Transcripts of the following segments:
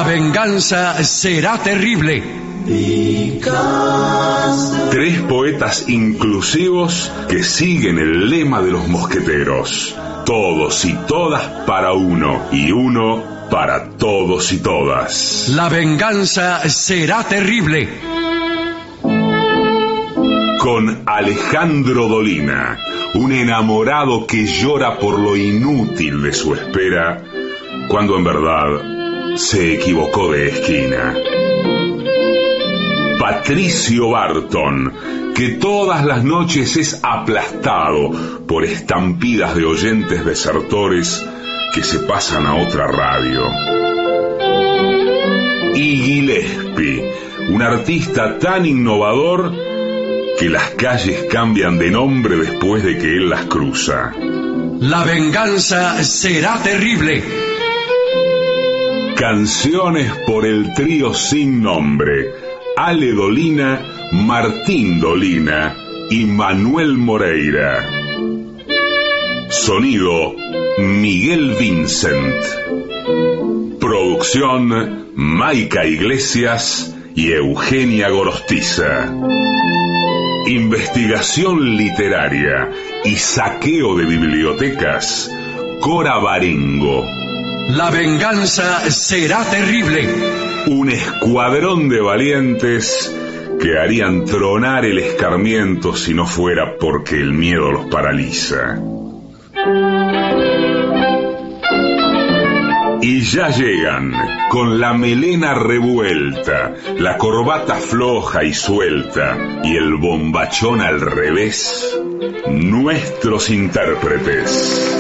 venganza será terrible. Tres poetas inclusivos que siguen el lema de los mosqueteros. Todos y todas para uno, y uno para todos y todas. La venganza será terrible. Con Alejandro Dolina, un enamorado que llora por lo inútil de su espera, cuando en verdad se equivocó de esquina. Patricio Barton, que todas las noches es aplastado por estampidas de oyentes desertores que se pasan a otra radio. Y Gillespie, un artista tan innovador que las calles cambian de nombre después de que él las cruza. La venganza será terrible. Canciones por el trío sin nombre: Ale Dolina, Martín Dolina y Manuel Moreira. Sonido: Miguel Vincent. Producción: Maica Iglesias y Eugenia Gorostiza. Investigación literaria y saqueo de bibliotecas: Cora Barengo. La venganza será terrible. Un escuadrón de valientes que harían tronar el escarmiento si no fuera porque el miedo los paraliza. Y ya llegan, con la melena revuelta, la corbata floja y suelta y el bombachón al revés, nuestros intérpretes.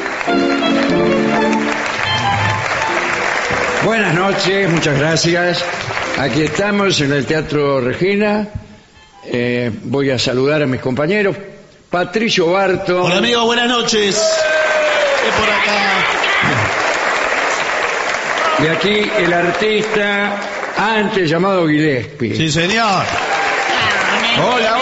Buenas noches, muchas gracias. Aquí estamos en el Teatro Regina. Voy a saludar a mis compañeros. Patricio Barton. Hola amigo, buenas noches. Por acá. Y aquí el artista antes llamado Gillespie. Sí, señor. Hola.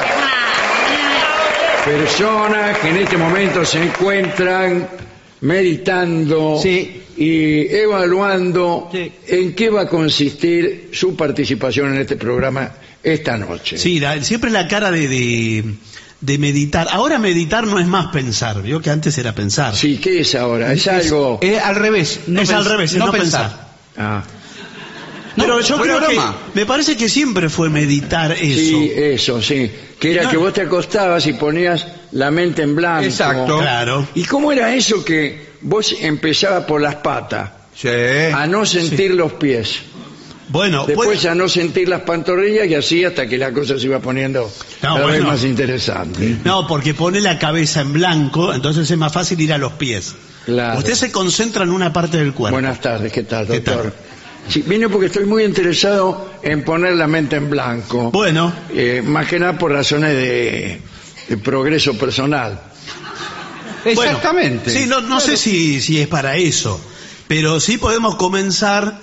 Personas que en este momento se encuentran meditando y evaluando en qué va a consistir su participación en este programa esta noche. Sí, siempre la cara de meditar. Ahora meditar no es más pensar, vio que antes era pensar. Sí, ¿qué es ahora? Es algo... al revés. Es al revés, no pensar. Ah. Pero yo creo que me parece que siempre fue meditar eso. Sí, eso, sí. Que era que vos te acostabas y ponías la mente en blanco. Exacto. Claro. ¿Y cómo era eso que vos empezabas por las patas? Sí. A no sentir los pies. Bueno, después a no sentir las pantorrillas y así hasta que la cosa se iba poniendo cada vez más interesante. No, porque pone la cabeza en blanco, entonces es más fácil ir a los pies. Claro. Usted se concentra en una parte del cuerpo. Buenas tardes, ¿qué tal, doctor? Sí, vine porque estoy muy interesado en poner la mente en blanco. Bueno. Más que nada por razones de progreso personal. Exactamente. Bueno, sí, no sé si es para eso, pero sí podemos comenzar.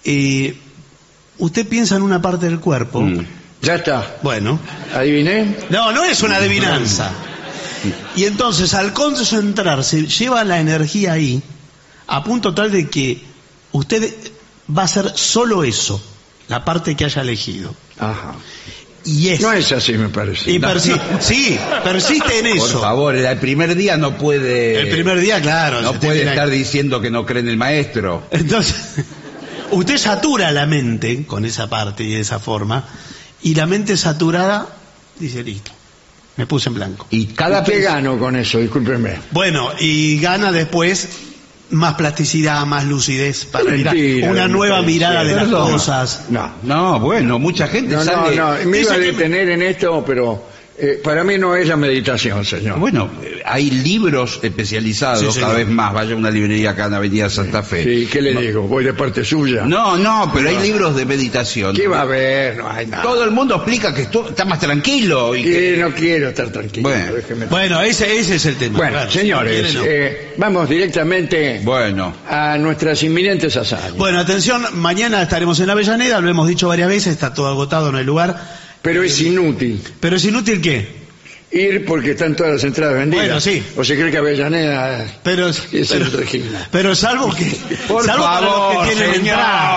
Usted piensa en una parte del cuerpo. Ya está. Bueno. ¿Adiviné? No es una adivinanza. Y entonces, al concentrarse, lleva la energía ahí, a punto tal de que usted va a hacer solo eso, la parte que haya elegido. Ajá. Y no es así, me parece. Y persiste en eso. Por favor, el primer día no puede... El primer día, claro. No puede estar diciendo que no cree en el maestro. Entonces, usted satura la mente con esa parte y de esa forma, y la mente saturada dice, listo, me puse en blanco. ¿Y qué gano con eso? Discúlpeme. Bueno, y gana después más plasticidad, más lucidez para Mentira, una nueva mirada de las cosas. No, bueno, mucha gente sale... No, me iba a detener en esto, pero para mí no es la meditación, señor. Bueno, hay libros especializados cada vez más. Vaya a una librería acá en Avenida Santa Fe. Sí, ¿qué le digo? ¿Voy de parte suya? No, pero hay libros de meditación. ¿Qué va a haber? No hay nada. Todo el mundo explica que está más tranquilo. Y no quiero estar tranquilo. Bueno, ese es el tema. Bueno, claro, señores, vamos directamente a nuestras inminentes hazañas. Bueno, atención, mañana estaremos en Avellaneda, lo hemos dicho varias veces, está todo agotado, no hay lugar. Pero es inútil. ¿Pero es inútil qué? Ir porque están todas las entradas vendidas. Bueno, sí. ¿O se cree que Avellaneda es el Regina? Pero salvo que... Por salvo favor, para los que tienen señor. entradas.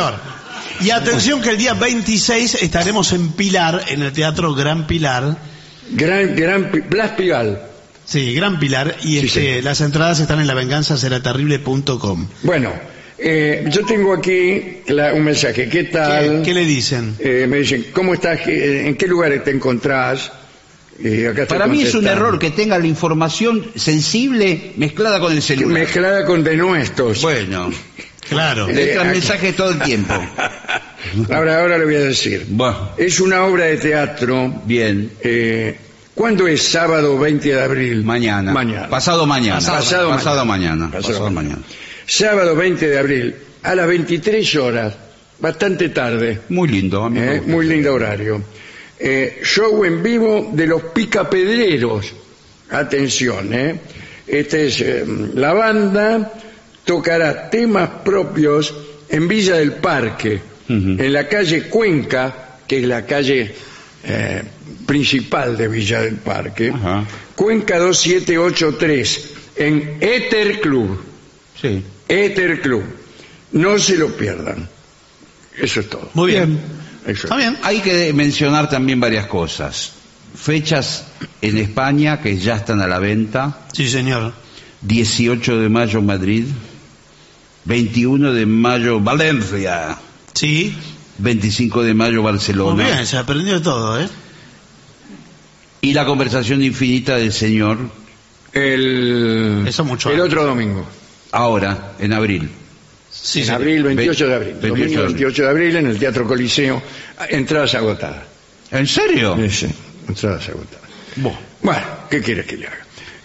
señor. Y atención que el día 26 estaremos en Pilar, en el Teatro Gran Pilar. Blas Pigal. Sí, Gran Pilar. Y Sí. las entradas están en lavenganzaseraterrible.com. Bueno, yo tengo aquí un mensaje. ¿Qué tal? ¿Qué le dicen? Me dicen, ¿cómo estás? ¿En qué lugar te encontrás? Acá estoy Para mí es un contestando. error que tenga la información sensible mezclada con el celular. Mezclada con denuestos. Bueno, Claro. entran mensajes todo el tiempo. Ahora le voy a decir. Bueno, Es una obra de teatro. bien. ¿Cuándo es sábado 20 de abril? Mañana. Mañana. Pasado mañana. Pasado mañana. Pasado Pasado mañana. Sábado 20 de abril, a las 23 horas. Bastante tarde. Muy lindo. A mí me gusta. Muy lindo horario. Show en vivo de los Picapedreros. Atención, Esta es la banda. Tocará temas propios en Villa del Parque, en la calle Cuenca, que es la calle principal de Villa del Parque. Ajá. Cuenca 2783, en Éter Club. Sí. Éter Club. No se lo pierdan. Eso es todo. Muy bien. Eso Está es. bien. Hay que mencionar también varias cosas. Fechas en España que ya están a la venta. Sí, señor. 18 de mayo Madrid. 21 de mayo Valencia. Sí. 25 de mayo Barcelona. Muy bien, se aprendió todo, ¿eh? Y la conversación infinita del Señor Eso mucho el antes. otro domingo. ahora, en abril. Sí, En sí. abril, 28 de abril. 28 de Domingo abril. 28 de abril en el Teatro Coliseo. Entradas agotadas. ¿En serio? Sí, entradas agotadas. Buah. Bueno, ¿qué quieres que le haga?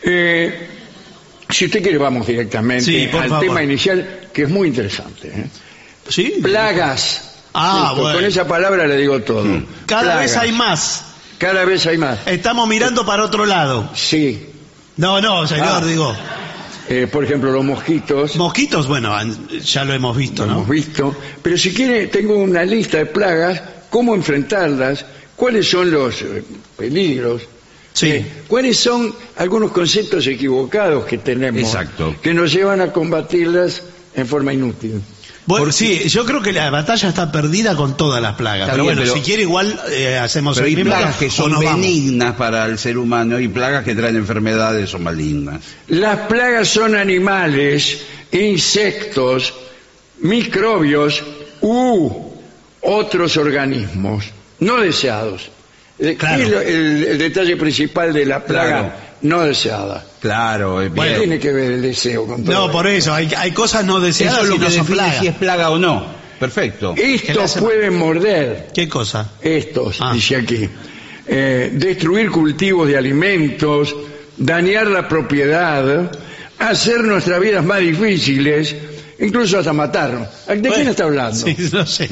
Si usted quiere, vamos directamente Sí, por al favor. tema inicial, que es muy interesante. ¿Sí? Plagas. Ah, Listo, bueno. con esa palabra le digo todo. Cada Plagas. vez hay más. Cada vez hay más. Estamos mirando para otro lado. Sí. No, señor, digo. Por ejemplo, los mosquitos. Mosquitos, bueno, ya lo hemos visto, Lo ¿no? hemos visto. Pero si quiere, tengo una lista de plagas, cómo enfrentarlas, cuáles son los peligros. Sí. ¿Cuáles son algunos conceptos equivocados que tenemos Exacto. que nos llevan a combatirlas en forma inútil? Bueno, sí, yo creo que la batalla está perdida con todas las plagas. Está Pero bien, bueno, pero- si quiere igual hacemos Pero el hay primero, plagas que o son nos vamos. benignas para el ser humano y plagas que traen enfermedades son malignas. Las plagas son animales, insectos, microbios u otros organismos no deseados. Claro. ¿Qué es el detalle principal de la plaga Claro. no deseada? Claro, ¿Qué bien. tiene que ver el deseo con todo No, esto? por eso, hay cosas no Eso deseadas es lo y que no son define plagas. si es plaga o no. Perfecto. ¿Qué le Estos hace- pueden morder, ¿Qué cosa? estos, Ah. dice aquí, destruir cultivos de alimentos, dañar la propiedad, hacer nuestras vidas más difíciles, incluso hasta matarnos. ¿De quién está hablando? Sí, no sé.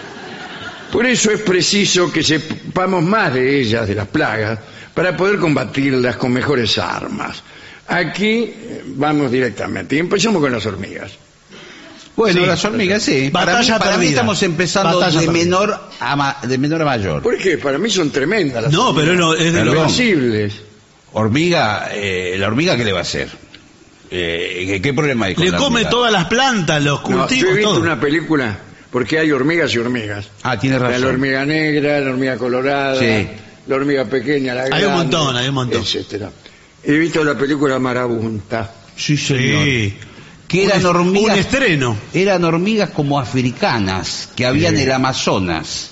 Por eso es preciso que sepamos más de ellas, de las plagas, para poder combatirlas con mejores armas. Aquí vamos directamente. Y empezamos con las hormigas. Bueno, Sí. las hormigas sí. Batalla Para mí perdida. estamos empezando Batalla de perdida. menor a mayor. ¿Por qué? Para mí son tremendas las No, pero hormigas. no, es de Perdón. Invencibles. Hormiga, la hormiga, ¿qué le va a hacer? ¿Qué problema hay con Le la come hormiga? todas las plantas, los No, yo cultivos, he visto todo. una película, porque hay hormigas y hormigas. Ah, tiene razón. La hormiga negra, la hormiga colorada, Sí. la hormiga pequeña, la grande, Hay un montón. etcétera. He visto la película Marabunta. Sí, señor. Sí. Que eran hormigas. Un estreno. Eran hormigas como africanas que había en el Amazonas.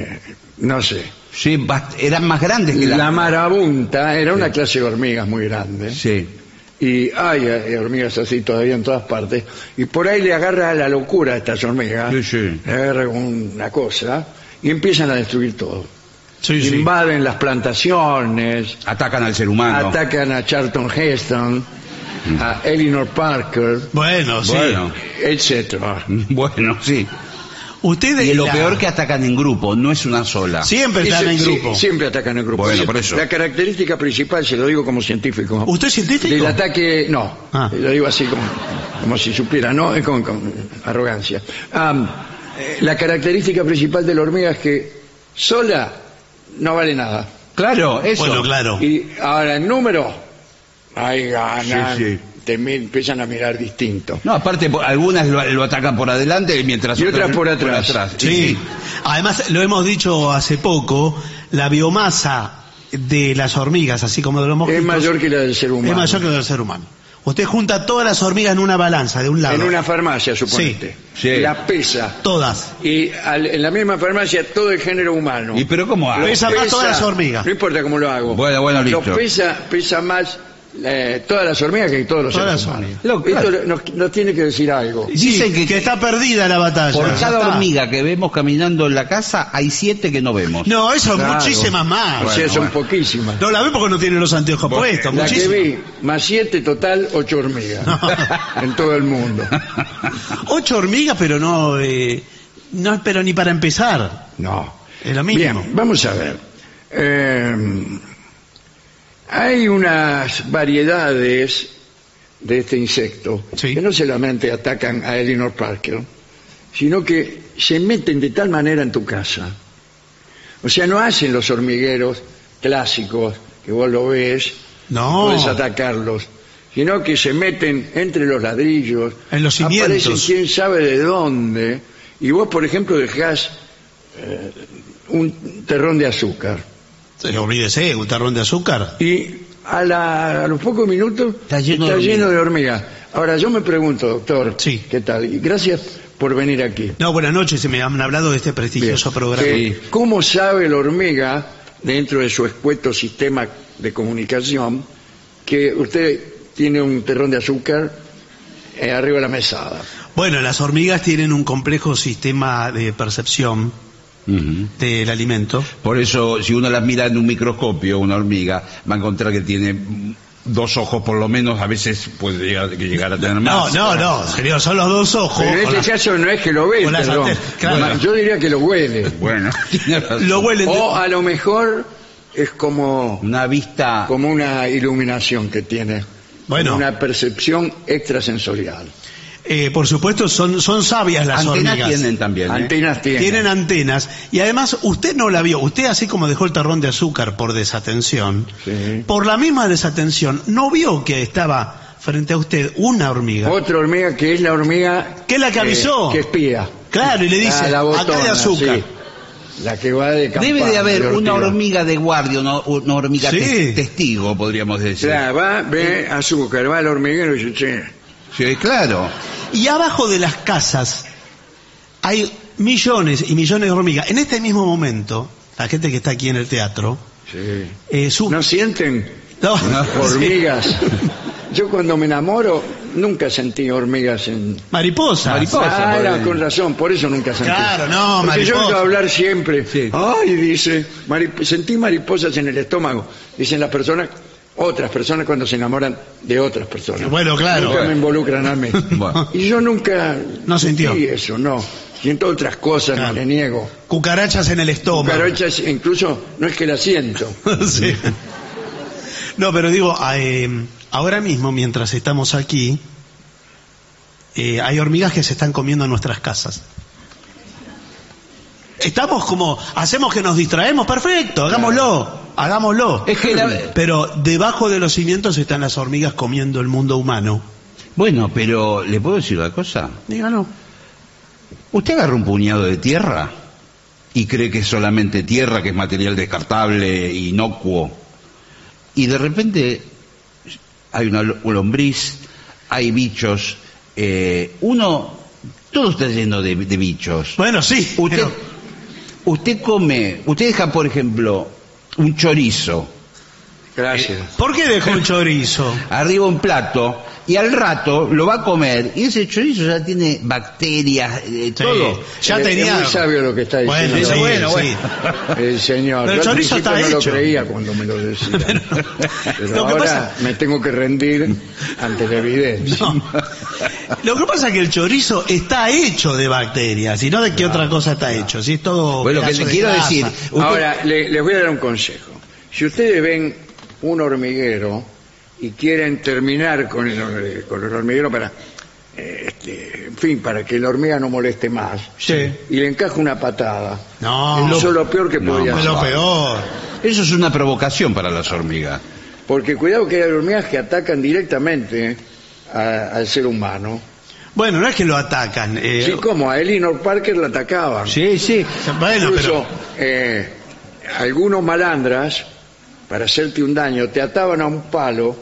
No sé. Sí, eran más grandes que La marabunta era una clase de hormigas muy grande. Sí. Y hay hormigas así todavía en todas partes. Y por ahí le agarra la locura a estas hormigas. Sí, sí. Le agarra una cosa y empiezan a destruir todo. Sí, sí. Invaden las plantaciones, Atacan al ser humano. atacan a Charlton Heston, a Eleanor Parker, Bueno, sí. Bueno. etcétera. Bueno, sí. Ustedes Y lo la- peor que atacan en grupo, no es una sola. siempre están en grupo. Siempre atacan en grupo. Bueno, por eso. La característica principal, se lo digo como científico, ¿Usted es científico? del ataque, no, Ah. lo digo así como si supiera, no, es con arrogancia. La característica principal de la hormiga es que sola no vale nada. Claro, eso. Bueno, claro. Y ahora en número, ahí ganan Sí, sí. empiezan a mirar distinto. No, aparte, algunas lo atacan por adelante mientras y otras por atrás. Sí. Además, lo hemos dicho hace poco, la biomasa de las hormigas, así como de los mosquitos, es mayor que la del ser humano. Es mayor que la del ser humano. Usted junta todas las hormigas en una balanza, de un lado. En una farmacia, suponete. Sí. Las pesa. Todas. Y en la misma farmacia todo el género humano. ¿Y pero cómo hago? Pesa más todas las hormigas. No importa cómo lo hago. Bueno, listo. Pesa más todas las hormigas que todos los Todas seres las humanos. hormigas. Esto nos tiene que decir algo. Dicen que está perdida la batalla. por Ya cada está. hormiga que vemos caminando en la casa, hay 7 que no vemos. No, eso es Claro. muchísimas más. O sea, son poquísimas. No la ve porque no tiene los anteojos puestos. La que Muchísimas. vi, más 7, total 8 hormigas. En todo el mundo. 8 hormigas, pero no espero ni para empezar. No. Es lo mismo. Bien, vamos a ver. Hay unas variedades de este insecto Sí. que no solamente atacan a Elinor Parker, sino que se meten de tal manera en tu casa. O sea, no hacen los hormigueros clásicos que vos lo ves, No. puedes atacarlos, sino que se meten entre los ladrillos, En los cimientos. aparecen quién sabe de dónde, y vos, por ejemplo, dejás un terrón de azúcar. Sí, olvídese, un tarrón de azúcar. Y a los pocos minutos Está lleno de de hormigas. Ahora, yo me pregunto, doctor, Sí. ¿qué tal? Y gracias por venir aquí. No, buenas noches, se me han hablado de este prestigioso Bien. programa. ¿Cómo sabe la hormiga, dentro de su escueto sistema de comunicación, que usted tiene un terrón de azúcar arriba de la mesada? Bueno, las hormigas tienen un complejo sistema de percepción Ujú. del alimento. Por eso, si uno las mira en un microscopio, una hormiga, va a encontrar que tiene 2 ojos por lo menos, a veces puede llegar a tener más. No, señor, son los 2 ojos. Pero en con este las- caso no es que lo ve, con las perdón. antenas, claro. Bueno, yo diría que lo huele. Bueno, tiene razón. Lo huelen. O a lo mejor es como Una vista... una iluminación que tiene. Bueno. Una percepción extrasensorial. Por supuesto, son sabias las Antenas hormigas. tienen también, ¿eh? Antenas tienen. Tienen antenas. Y además, usted no la vio. Usted, así como dejó el tarrón de azúcar por desatención, Sí. por la misma desatención, no vio que estaba frente a usted una hormiga. Otra hormiga que es la hormiga... ¿Qué es la que avisó? que espía. Claro, y le dice, La botona, acá hay azúcar. sí. La que va de campana. Debe de haber de una ortiga. hormiga de guardia, una hormiga Sí. testigo, podríamos decir. Claro, ve azúcar, va al hormiguero y dice, che, Sí, claro. Y abajo de las casas hay millones y millones de hormigas. En este mismo momento, la gente que está aquí en el teatro, sí. ¿No sienten No, hormigas? Yo cuando me enamoro nunca sentí hormigas en... Mariposas. Mariposa. Era con razón, por eso nunca sentí. Claro, no, Porque yo mariposa. oigo hablar siempre. Sí. Ay, dice, sentí mariposas en el estómago. Dicen las personas, otras personas cuando se enamoran de otras personas. Bueno, claro. Nunca me involucran a mí. Bueno. Y yo nunca No sintió. sentí eso, no. Siento otras cosas, Claro. no le niego. Cucarachas en el estómago. Cucarachas, incluso no es que las siento. Sí. No, pero digo, ahora mismo, mientras estamos aquí, hay hormigas que se están comiendo en nuestras casas. Estamos como, hacemos que nos distraemos, perfecto, hagámoslo. Es que Pero debajo de los cimientos están las hormigas comiendo el mundo humano. Bueno, pero ¿le puedo decir una cosa? Dígalo. Usted agarra un puñado de tierra y cree que es solamente tierra, que es material descartable, inocuo, y de repente hay una lombriz, hay bichos, todo está lleno de bichos. Bueno, sí. Usted deja, por ejemplo, un chorizo Gracias. ¿Por qué dejó un chorizo? arriba un plato y al rato lo va a comer y ese chorizo ya tiene bacterias, todo. Ya Es tenía. muy sabio lo que está diciendo. Bueno, sí, Bueno, sí. El señor. Pero el Yo al chorizo principio está no hecho. lo creía cuando me lo decía. Pero lo que ahora pasa- me tengo que rendir ante la evidencia. No. Lo que pasa es que el chorizo está hecho de bacterias, y no de qué otra cosa está hecho. Si es todo. Bueno, lo que pedazo te de quiero grasa. decir, Ahora, les voy a dar un consejo. Si ustedes ven un hormiguero y quieren terminar con el hormiguero para, en fin, para que la hormiga no moleste más, Sí. y le encaja una patada, No, eso es lo peor que No, podría es hacer. lo peor. eso es una provocación para las hormigas. Porque cuidado que hay hormigas que atacan directamente al ser humano. Bueno, no es que lo atacan. Sí, como a Elinor Parker la atacaban. Sí, sí. Bueno, Incluso algunos malandras, para hacerte un daño, te ataban a un palo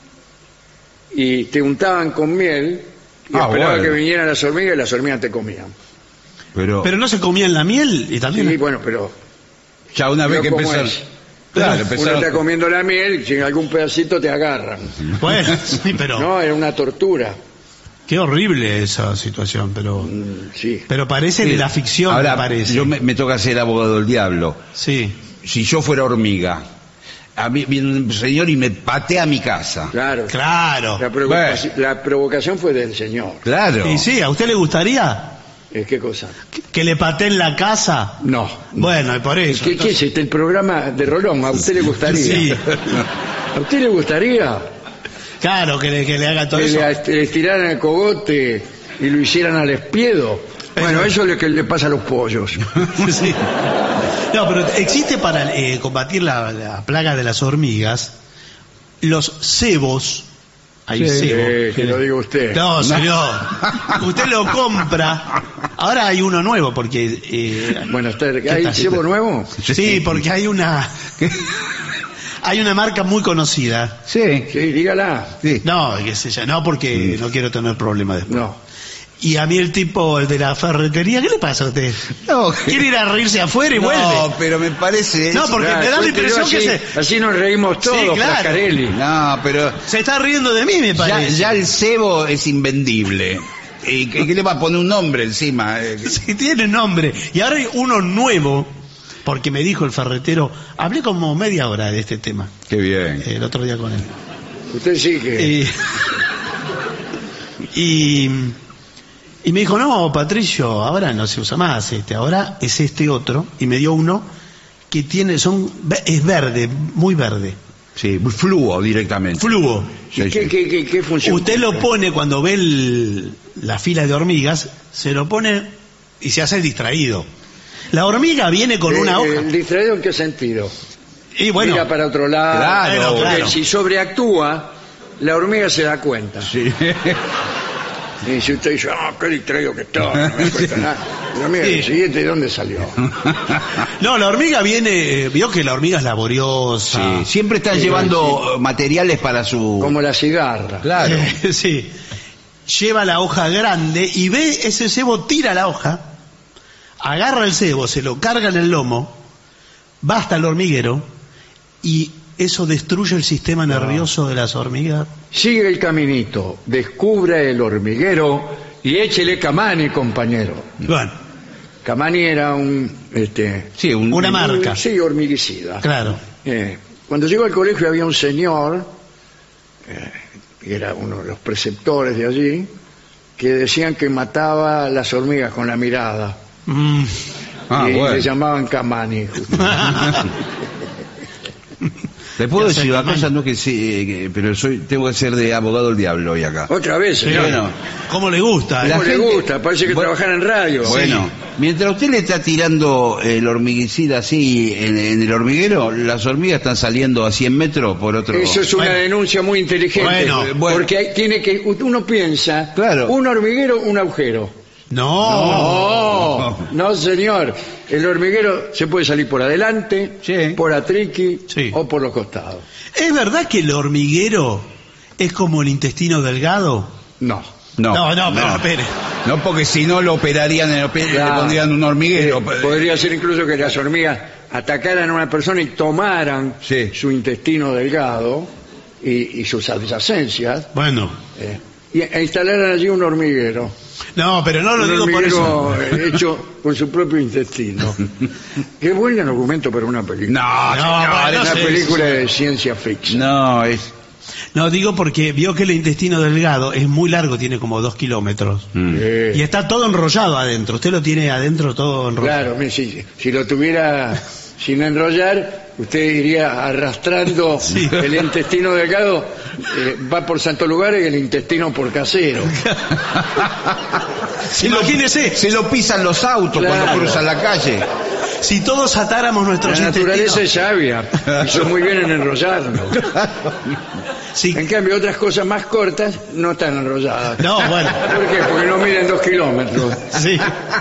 y te untaban con miel y esperaban que vinieran las hormigas y las hormigas te comían. Pero no se comían la miel y también. Sí, bueno, pero ya una vez que ¿cómo empezaron... es? Claro, Uno empezaron... está comiendo la miel y si en algún pedacito te agarran. Bueno, sí, pero No, era una tortura. qué horrible esa situación, pero Sí. pero parece de la ficción, Ahora, me parece. yo me toca ser abogado del diablo. Sí. Si yo fuera hormiga, a mí viene un señor y me patea mi casa. Claro. Claro. La provocación fue del señor. Claro. Y sí, ¿a usted le gustaría ¿Qué cosa? que le pateen la casa? No. Bueno, y por eso. ¿Qué es este? El programa de Rolón. ¿A usted le gustaría? Sí. ¿A usted le gustaría Claro, que le haga todo que eso. le estiraran el cogote y lo hicieran al espiedo? Bueno, eso es lo que le pasa a los pollos. Sí. No, pero existe para combatir la plaga de las hormigas los cebos. Hay cebo. Que lo diga usted. No, señor. Usted lo compra. Ahora hay uno nuevo porque... Buenas tardes. ¿qué ¿Hay tal? cebo nuevo? Sí, porque hay una... Hay una marca muy conocida. Sí. Sí, dígala. Sí. No, qué sé yo, no porque no quiero tener problemas después. No. Y a mí el tipo, el de la ferretería, ¿qué le pasa a usted? No, ¿Quiere ir a reírse afuera y no, vuelve? pero me parece... No, porque me da la impresión así, que así nos reímos todos, Sí, claro. Pascarelli. No, pero se está riendo de mí, me ya, parece. ya el cebo es invendible. ¿Y qué le va a poner un nombre encima? Sí, tiene nombre. Y ahora hay uno nuevo, porque me dijo el ferretero, hablé como media hora de este tema, Qué bien. el otro día con él. Usted sí que... Y me dijo, no, Patricio, ahora no se usa más ahora es este otro, y me dio uno que tiene, es verde, muy verde. Sí, fluo directamente. Fluo. Sí, sí. ¿Qué funciona? Usted lo pone cuando ve la fila de hormigas, se lo pone y se hace el distraído. La hormiga viene con una hoja. ¿El distraído en qué sentido? Y bueno, Mira para otro lado. Claro, Porque claro. si sobreactúa, la hormiga se da cuenta. Sí. Y si usted dice, qué distraído que está, no me cuenta nada. La hormiga Sí. dice, ¿y este de dónde salió? no, la hormiga viene, vio que la hormiga es laboriosa. Sí, siempre están llevando materiales para su... Como la cigarra. Claro. Sí. Lleva la hoja grande y ve ese cebo, tira la hoja, agarra el cebo, se lo carga en el lomo, va hasta el hormiguero y eso destruye el sistema nervioso de las hormigas. Sigue el caminito, descubra el hormiguero y échele Camani, compañero. Bueno, Camani era Sí, una marca. Sí, hormiguicida. Claro. Cuando llegó al colegio había un señor, que era uno de los preceptores de allí, que decían que mataba a las hormigas con la mirada. Ah, y bueno. le llamaban Camani. ¿Le puedo Ya decir sé, una man. cosa? No que sí, pero tengo que ser de abogado del diablo hoy acá. Otra vez, señor. Bueno, ¿Cómo le gusta? La ¿Cómo le gente- gusta? Parece que Bueno, trabajara en radio. Bueno, mientras usted le está tirando el hormiguicida así en el hormiguero, las hormigas están saliendo a 100 metros por otro... Eso es una Bueno. denuncia muy inteligente. Bueno. Porque tiene que, uno piensa, Claro. un hormiguero, un agujero. No, señor. El hormiguero se puede salir por adelante, Sí. por atriqui Sí. o por los costados. ¿Es verdad que el hormiguero es como el intestino delgado? No. No, pero espere. No, porque si no lo operarían, le Claro. pondrían un hormiguero. Podría ser incluso que las hormigas atacaran a una persona y tomaran Sí. su intestino delgado y sus adyacencias Bueno, e instalaran allí un hormiguero. no, pero no lo Un digo por eso. hormiguero hecho con su propio intestino. Qué buen argumento para una película. No, No, señor, bueno, Una sé. película de ciencia ficción. no, es... No, digo porque vio que el intestino delgado es muy largo, tiene como 2 kilómetros. Y está todo enrollado adentro. Usted lo tiene adentro todo enrollado. Claro, mire, si lo tuviera sin enrollar, usted iría arrastrando Sí. el intestino delgado, va por santo lugar y el intestino por casero. Imagínese, Se lo pisan los autos Claro. cuando cruzan la calle. si todos atáramos nuestros La naturaleza intestinos. es sabia, hizo muy bien en enrollarlo. Sí. En cambio, otras cosas más cortas no están enrolladas. No, bueno. ¿Por qué? Porque no miden 2 kilómetros. Sí.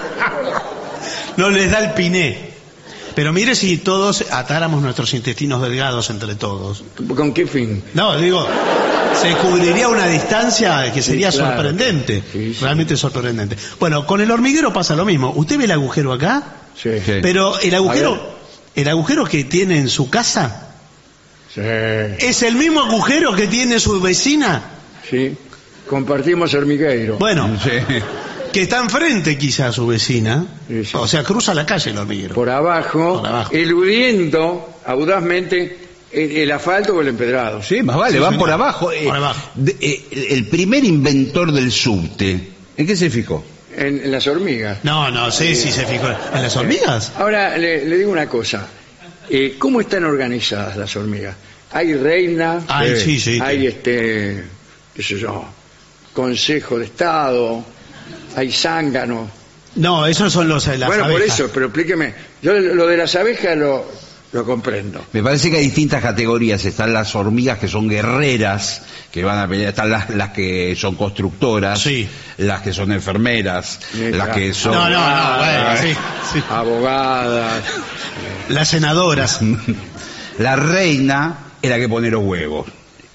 No les da el piné. Pero mire si todos atáramos nuestros intestinos delgados entre todos. ¿Con qué fin? No, digo, se cubriría una distancia que sería Sí, claro. sorprendente. Sí, sí. Realmente sorprendente. Bueno, con el hormiguero pasa lo mismo. ¿Usted ve el agujero acá? Sí. Sí. Pero el agujero que tiene en su casa Sí. es el mismo agujero que tiene su vecina. Sí. Compartimos hormigueiro. Bueno, Sí. que está enfrente quizá a su vecina. Sí, sí. O sea, cruza la calle el hormiguero. Por abajo, Por abajo. eludiendo audazmente el asfalto o el empedrado. Sí, más vale, Sí, van señor. por abajo. Por abajo. El primer inventor del subte, ¿en qué se fijó? En las hormigas. No sé si se fijó. ¿En las hormigas? Ahora le digo una cosa. ¿Cómo están organizadas las hormigas? Hay reina, Ay, sí. hay qué sé yo, consejo de estado, hay zángano. No, esos son las Bueno, abejas. por eso, pero explíqueme. Yo lo de las abejas lo comprendo. Me parece que hay distintas categorías. Están las hormigas que son guerreras, que van a pelear. Están las que son constructoras, Sí. las que son enfermeras, Sí, las claro. que son... No, bueno, sí. Abogadas. Las senadoras. La reina es la que pone los huevos.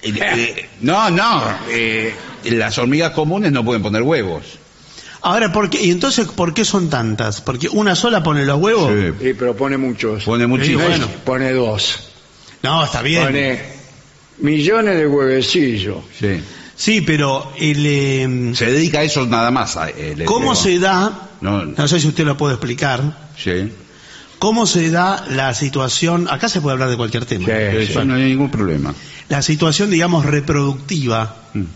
No, las hormigas comunes no pueden poner huevos. Ahora, ¿y entonces por qué son tantas? ¿Porque una sola pone los huevos? Sí, Sí, pero pone muchos. pone muchísimo. bueno. Pone 2. No, está bien. Pone millones de huevecillos. Sí. Sí, pero Se dedica a eso nada más. ¿cómo se da? No. No sé si usted lo puede explicar. Sí. ¿Cómo se da la situación? Acá se puede hablar de cualquier tema. Sí. Eso no hay ningún problema. La situación, digamos, reproductiva.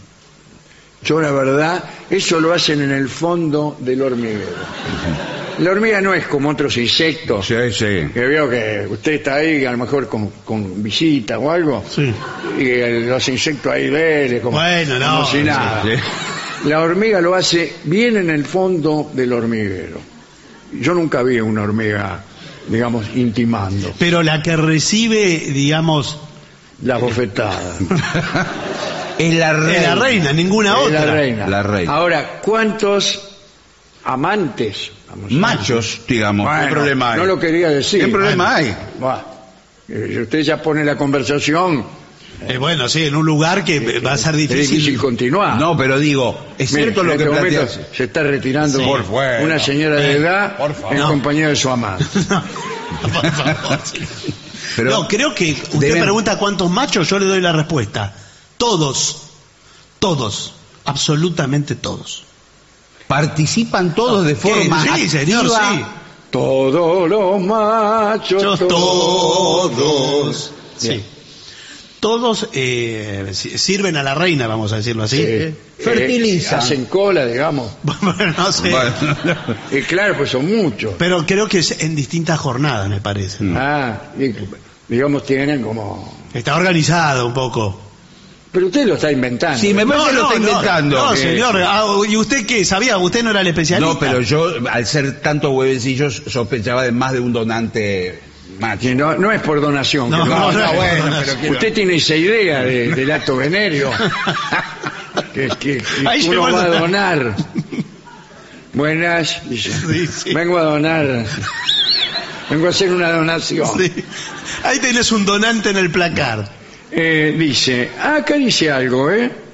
Yo, la verdad, eso lo hacen en el fondo del hormiguero. La hormiga no es como otros insectos. Sí. Que veo que usted está ahí, a lo mejor con visita o algo. Sí. Y los insectos ahí ven, como, Bueno, no, como si sí, nada. sí. La hormiga lo hace bien en el fondo del hormiguero. Yo nunca vi una hormiga, digamos, intimando. Pero la que recibe, digamos, La bofetada. Es la reina. es la reina, ninguna Es otra. la reina. La reina. Ahora, ¿cuántos amantes? Vamos a- Machos, digamos. Bueno, ¿Qué problema hay? no lo quería decir. ¿Qué problema hay? Buah. Si usted ya pone la conversación, Bueno, sí, en un lugar que va a ser es difícil difícil. continuar. No, pero digo, es Mire, cierto en lo que este momento planteas. se está retirando Sí. Por fuera. una señora de edad Por favor. en No. compañía de su amante. Por favor. Pero No, creo que usted deben- pregunta cuántos machos, yo le doy la respuesta. Todos, absolutamente todos. participan todos de forma Sí, señor, activa. sí. Todos los machos, Todos. Bien. Sí. Todos sirven a la reina, vamos a decirlo así. Fertilizan. hacen cola, digamos. Bueno, no sé. Bueno, Y claro, pues son muchos. Pero creo que es en distintas jornadas, me parece. Digamos, tienen como... Está organizado un poco. Pero usted lo está inventando. Sí, me parece que lo está inventando. No, señor. ¿Y usted qué? ¿Sabía? ¿Usted no era el especialista? no, pero yo, al ser tantos huevecillos, sospechaba de más de un donante macho. Que no es por donación. No, que no, lo- no, bueno, pero quiero- Usted tiene esa idea del acto venéreo. que Ahí uno llegó va a el- donar. Buenas, dice. Sí, sí. Vengo a donar. Vengo a hacer una donación. Sí. Ahí tenés un donante en el placar. Dice, acá dice algo,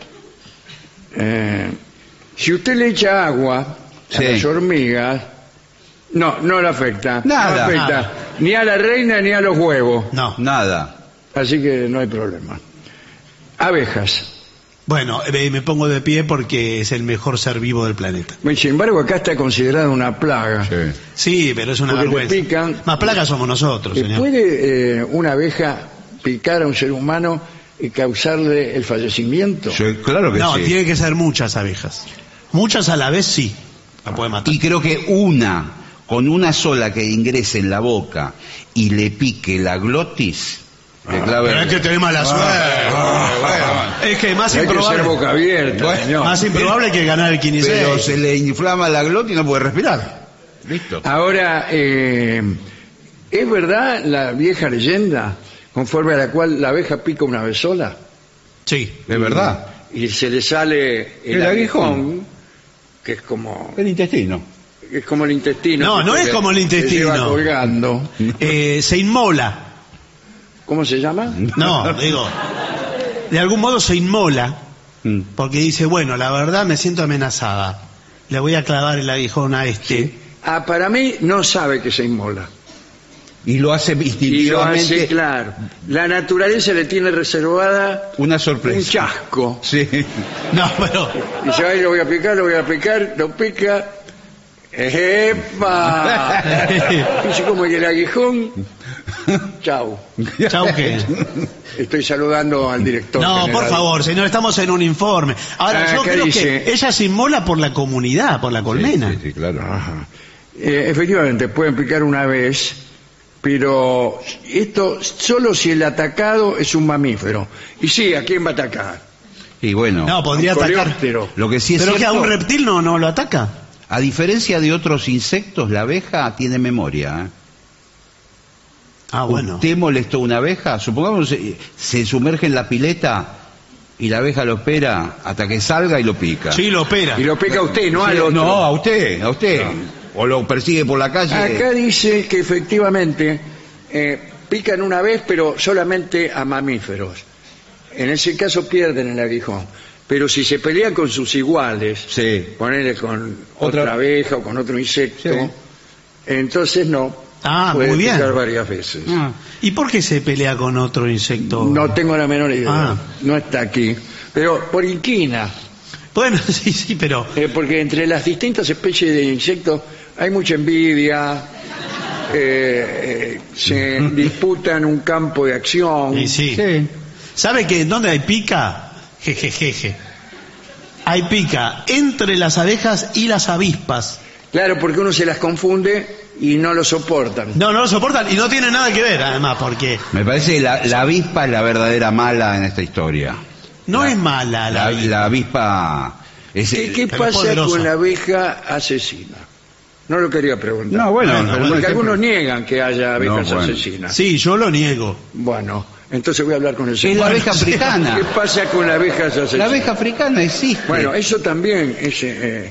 si usted le echa agua a Sí. las hormigas, no le afecta. Nada. No afecta Nada. ni a la reina ni a los huevos. No. Nada. Así que no hay problema. Abejas. Bueno, me pongo de pie porque es el mejor ser vivo del planeta. Sin embargo, acá está considerada una plaga. Sí. Sí, pero es una Porque te vergüenza. pican. Más plagas somos nosotros, señor. ¿Puede una abeja picar a un ser humano y causarle el fallecimiento? Sí, claro que No, sí. tiene que ser muchas abejas. Muchas a la vez sí. La puede matar. Y creo que con una sola que ingrese en la boca y le pique la glotis, le clave- Pero es que tenés mala suerte. Es que más Hay que ser improbable. boca abierta, Bueno, señor. Más improbable que ganar el 15. Pero se le inflama la glotis y no puede respirar. Listo. Ahora, ¿es verdad la vieja leyenda conforme a la cual la abeja pica una vez sola? Sí. Es verdad. y se le sale el aguijón, que es como El intestino. el intestino. No, no es como el intestino. Se va colgando. Se inmola. ¿Cómo se llama? No, digo, de algún modo se inmola, porque dice, bueno, la verdad me siento amenazada. Le voy a clavar el aguijón a este. Sí. Para mí no sabe que se inmola. Y lo hace Y lo instintivamente. hace, claro. La naturaleza le tiene reservada Una un sorpresa. chasco. Sí. No, pero... Dice, ay, lo voy a picar, lo pica. ¡Epa! Dice, como que el aguijón. Chau. ¿Chau qué? Estoy saludando al director. No, general. por favor, señor, estamos en un informe. Ahora, yo acá creo dice- que ella se inmola por la comunidad, por la colmena. Sí, claro. Ajá. Efectivamente, pueden picar una vez, pero esto solo si el atacado es un mamífero. Y sí, ¿a quién va a atacar? Y bueno, No, podría Un atacar. coleóptero. lo que sí es Pero que a cierto, un reptil no lo ataca. a diferencia de otros insectos, la abeja tiene memoria. ¿Eh? Ah, bueno. ¿Usted molestó una abeja? Supongamos se sumerge en la pileta y la abeja lo espera hasta que salga y lo pica. Sí, lo opera. Y lo pica usted, no Sí, al otro. no, a usted. O lo persigue por la calle. Acá dice que efectivamente pican una vez, pero solamente a mamíferos. En ese caso pierden el aguijón. Pero si se pelean con sus iguales, Sí. ponerle con otra abeja o con otro insecto, Sí. entonces no. Ah, puede muy bien. picar varias veces. Ah, ¿y por qué se pelea con otro insecto? No tengo la menor idea. Ah. No está aquí. Pero por inquina. Bueno, sí, pero... Porque entre las distintas especies de insectos hay mucha envidia, se disputan un campo de acción. Y sí. ¿Sabe que dónde hay pica? Jejejeje. Hay pica entre las abejas y las avispas. Claro, porque uno se las confunde y no lo soportan. No lo soportan y no tiene nada que ver, además, porque Me parece que la avispa es la verdadera mala en esta historia. no es mala la avispa. La avispa es... ¿Qué pero pasa poderosa. con la abeja asesina? No lo quería preguntar. No, bueno, Bueno, pero Porque por algunos ejemplo, niegan que haya abejas No, bueno. asesinas. Sí, yo lo niego. Bueno, entonces voy a hablar con el es señor. la abeja sí. africana. ¿Qué pasa con las abejas asesinas? La abeja africana existe. Bueno, eso también es,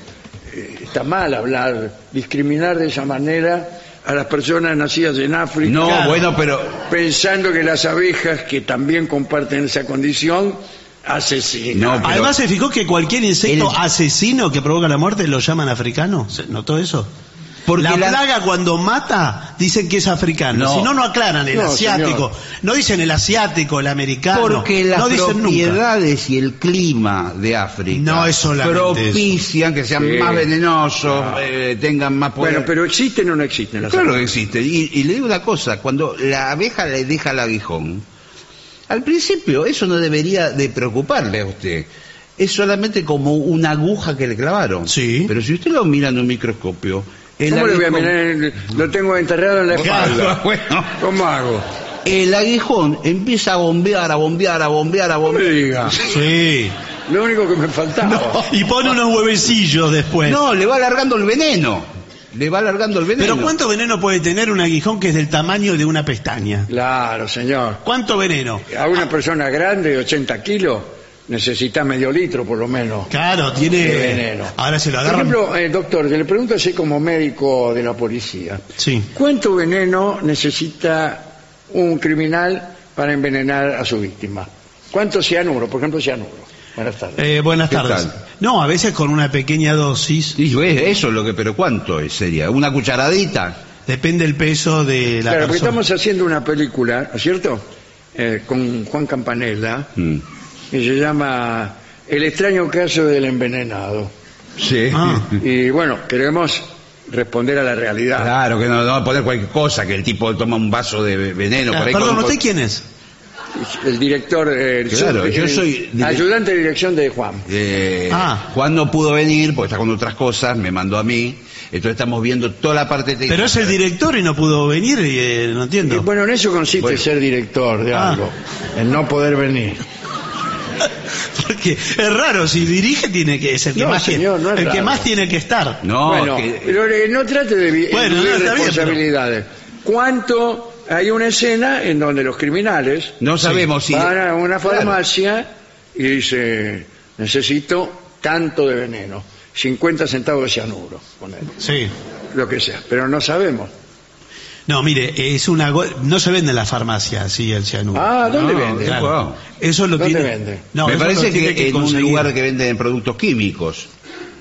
está mal hablar, discriminar de esa manera a las personas nacidas en África, no, Claro. bueno, pero pensando que las abejas que también comparten esa condición asesinan. No, pero- Además, se fijó que cualquier insecto El- asesino que provoca la muerte lo llaman africano. ¿Se notó eso? Porque la la- plaga cuando mata dicen que es africano. No. Si no, no aclaran el No, asiático. señor. No dicen el asiático, el americano. porque las no dicen nunca. propiedades y el clima de África No es solamente propician que sean Sí. más venenosos, tengan más poder. Bueno, pero ¿existen o no existen las Claro que abejas? existe. Y le digo una cosa, cuando la abeja le deja el aguijón, al principio eso no debería de preocuparle a usted. Es solamente como una aguja que le clavaron. Sí. Pero si usted lo mira en un microscopio, el ¿Cómo le voy a aguijón- mirar? Lo tengo enterrado en la espalda. Bueno, ¿Cómo hago? el aguijón empieza a bombear, a bombear, a bombear, a No me bombear. diga. Sí. Lo único que me faltaba. Y pone unos huevecillos después. No, le va alargando el veneno. Le va alargando el veneno. Pero ¿cuánto veneno puede tener un aguijón que es del tamaño de una pestaña? Claro, señor. ¿Cuánto veneno? A una persona grande de 80 kilos necesita medio litro por lo menos Claro, tiene de veneno. Ahora se lo Por agarran. ejemplo, doctor, le pregunto así como médico de la policía. Sí. ¿Cuánto veneno necesita un criminal para envenenar a su víctima? ¿Cuánto cianuro? Por ejemplo, cianuro. Buenas tardes. Buenas ¿Qué tardes. tal? No, a veces con una pequeña dosis, Y eso es lo que, pero ¿cuánto sería? ¿Una cucharadita? depende del peso de la Claro, porque persona. estamos haciendo una película, ¿no es cierto? Con Juan Campanella, que se llama El extraño caso del envenenado. Sí. Ah. Y bueno, queremos responder a la realidad. Claro, que no va a poner cualquier cosa, que el tipo toma un vaso de veneno. por ahí Perdón, con- ¿usted quién es? El director, el Claro, yo el soy ayudante de dirección de Juan. Juan no pudo venir porque está con otras cosas, me mandó a mí. Entonces estamos viendo toda la parte técnica. Pero es el director y no pudo venir, y, no Y entiendo. bueno, en eso consiste Bueno. ser director de Ah. algo, en no poder venir. Porque es raro, si dirige tiene que es el que No, más señor, tiene, no es el que raro. más tiene que estar. No, Bueno, que- pero no trate de Bueno, no, eludir está bien, responsabilidades. ¿Cuánto hay una escena en donde los criminales no sabemos si... van a una farmacia y dice, necesito tanto de veneno, 50 centavos de cianuro, ponele, Sí. lo que sea, pero no sabemos. No, mire, no se vende en la farmacia así el cianuro. Ah, ¿dónde No, vende? claro. Claro. Eso lo ¿Dónde tiene. vende? No, Me eso lo parece tiene que en un conseguir. lugar que venden productos químicos.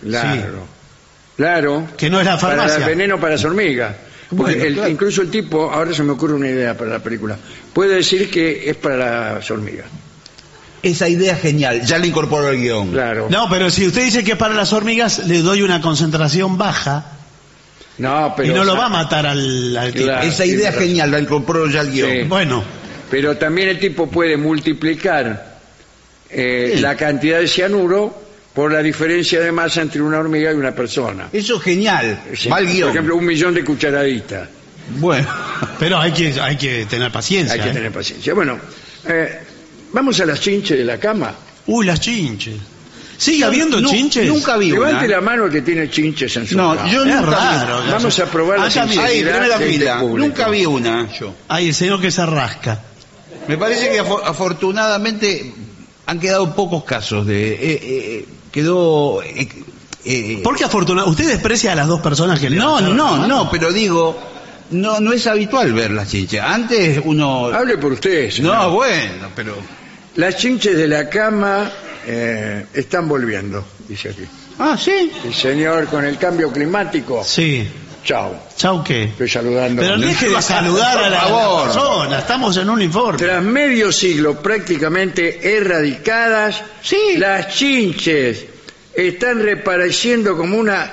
Claro. Que no es la farmacia. Para veneno para las hormigas. Porque Bueno, claro. incluso el tipo, ahora se me ocurre una idea para la película, puede decir que es para las hormigas. Esa idea es genial, ya la incorporo al guión. Claro. No, pero si usted dice que es para las hormigas, le doy una concentración baja No, pero y no lo va a matar al tipo. Claro. Esa idea es sí, genial, la incorporo ya al guión. Sí. Bueno, Pero también el tipo puede multiplicar la cantidad de cianuro por la diferencia de masa entre una hormiga y una persona. Eso es genial, Sí. va al Por guión. ejemplo, 1 millón de cucharaditas. Bueno, pero hay que tener paciencia. Hay que tener paciencia. Bueno, vamos a las chinches de la cama. Uy, las chinches. ¿Sigue habiendo chinches? Nunca vi Levante una. la mano el que tiene chinches en su No, cama. yo Es nunca raro. vi. Vamos a probar la Ah, también. Ahí, sinceridad primera de este fila. público. Nunca vi una yo. Ay, el señor que se rasca. Me parece que afortunadamente han quedado pocos casos de... quedó... ¿Por qué afortunado? ¿Usted desprecia a las dos personas que le No, pero digo, no es habitual ver las chinches. Antes uno... Hable por usted, señor. No, bueno, pero... Las chinches de la cama están volviendo, dice aquí. Ah, sí. El señor, con el cambio climático, Sí. chao. ¿Chau qué? Estoy saludando. Pero deje de saludar a la Por favor. persona. Estamos en un informe. Tras medio siglo prácticamente erradicadas, Sí. las chinches están reapareciendo como una,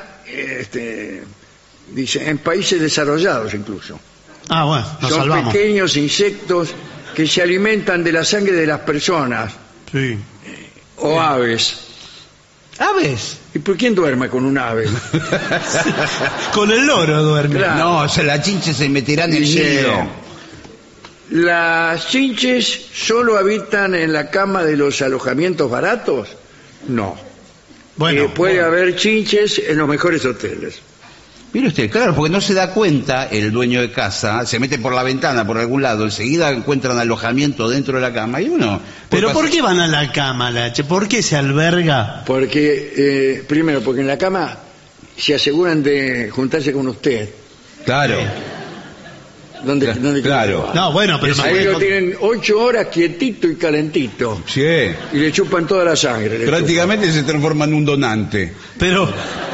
dice, en países desarrollados incluso. Ah, bueno, nos Son salvamos. pequeños insectos que se alimentan de la sangre de las personas Sí. o aves. ¿Aves? ¿Y por quién duerme con un ave? Con el loro duerme. Claro. No, o sea, las chinches se meterán en el Dice, nido. ¿las chinches solo habitan en la cama de los alojamientos baratos? No. Bueno, Puede haber chinches en los mejores hoteles. Mire usted, claro, porque no se da cuenta el dueño de casa, se mete por la ventana, por algún lado, enseguida encuentran alojamiento dentro de la cama y uno... pero puede ¿por qué van a la cama, Lache? ¿Por qué se alberga? Porque, primero, porque en la cama se aseguran de juntarse con usted. Claro, ¿Dónde claro. No, bueno, pero Ahí lo tienen 8 horas quietito y calentito. sí. Y le chupan toda la sangre. le Prácticamente se transforma en un donante. Pero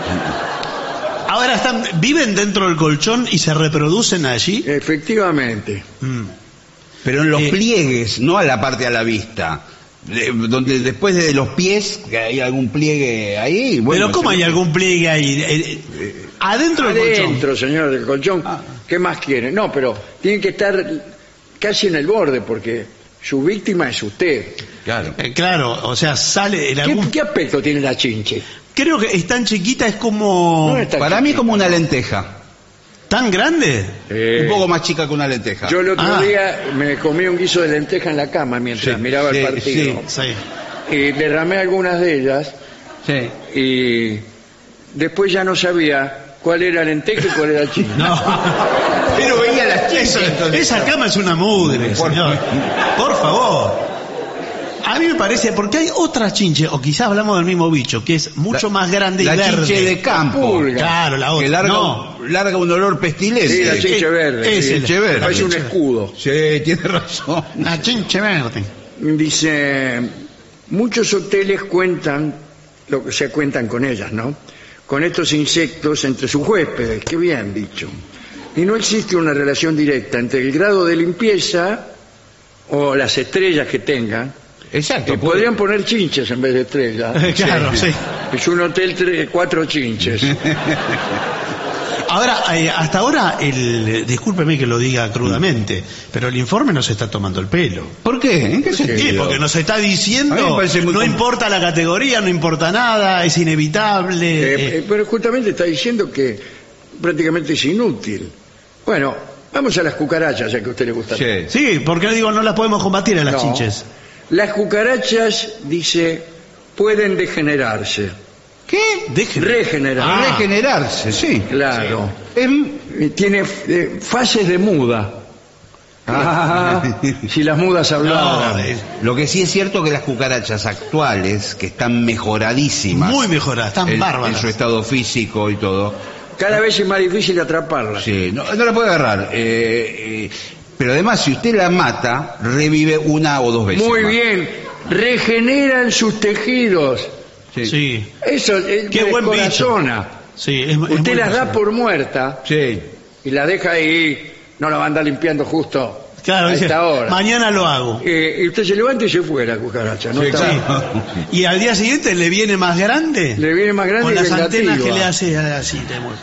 ahora viven dentro del colchón y se reproducen allí. chupan. Efectivamente. Pero en los Eh. pliegues, no a la parte a la vista. Donde después de los pies, que hay algún pliegue ahí. Bueno, Pero ¿cómo hay algún pliegue ahí? Adentro del colchón. Adentro, señor, del colchón. ¿Qué más quiere? No, pero tienen que estar casi en el borde porque su víctima es usted. Claro. Claro, o sea, sale en algún... ¿Qué aspecto tiene la chinche? Creo que es tan chiquita, es como... No está Para mí chiquita. como una lenteja. ¿Tan grande? Un poco más chica que una lenteja. Yo el otro Ah. día me comí un guiso de lenteja en la cama mientras Sí, miraba sí, el partido. Sí. Y derramé algunas de ellas Sí. y después ya no sabía cuál era lenteja y cuál era chinche. No. Pero veía las chinches. entonces. Esa cama es una mugre, Por- señor. Por favor. A mí me parece, porque hay otra chinche, o quizás hablamos del mismo bicho, que es mucho más grande y La verde. chinche de campo. Pulga. Claro, la otra. Que larga, No. larga un olor pestilente. Sí, la chinche verde. es sí. el- Chinche verde. Parece un escudo. Sí, tiene razón. La chinche verde. Dice, muchos hoteles cuentan con ellas, ¿no? Con estos insectos entre sus huéspedes, qué bien dicho. Y no existe una relación directa entre el grado de limpieza o las estrellas que tengan. Exacto. Podrían poner chinches en vez de estrellas. Claro, sí. Es un hotel 4 chinches. Ahora, hasta ahora, discúlpeme que lo diga crudamente, pero el informe no se está tomando el pelo. ¿Por qué? ¿En qué ¿Qué? sentido? Porque nos está A mí diciendo, me parece muy no com- importa la categoría, no importa nada, es inevitable. Pero justamente está diciendo que prácticamente es inútil. Bueno, vamos a las cucarachas, ya que a usted le gusta. Sí. Sí, porque digo, no las podemos combatir a las No. chinches. Las cucarachas, dice, pueden degenerarse. ¿Qué? Regenerar. Ah. Regenerarse, sí. Claro. Em, Tiene fases de muda. Si las mudas hablaran. Lo que sí es cierto que las cucarachas actuales, que están mejoradísimas, muy mejoradas, están bárbaras en su estado físico y todo, Cada vez es más difícil atraparlas. sí, no la puede agarrar. Pero además, si usted la mata, revive una o dos veces Muy más. bien, regeneran sus tejidos. Sí. Eso Qué buen corazona. Sí, es Usted muy las da impresionante. por muerta Sí. y las deja ahí, no la va a andar limpiando justo Claro, a dice, esta hora. mañana lo hago. Y usted se levanta y se fue la cucaracha. ¿No? Sí, Está- claro. Y al día siguiente le viene más grande. Le viene más grande con y las vengativa. antenas que le hace así. Te mueve.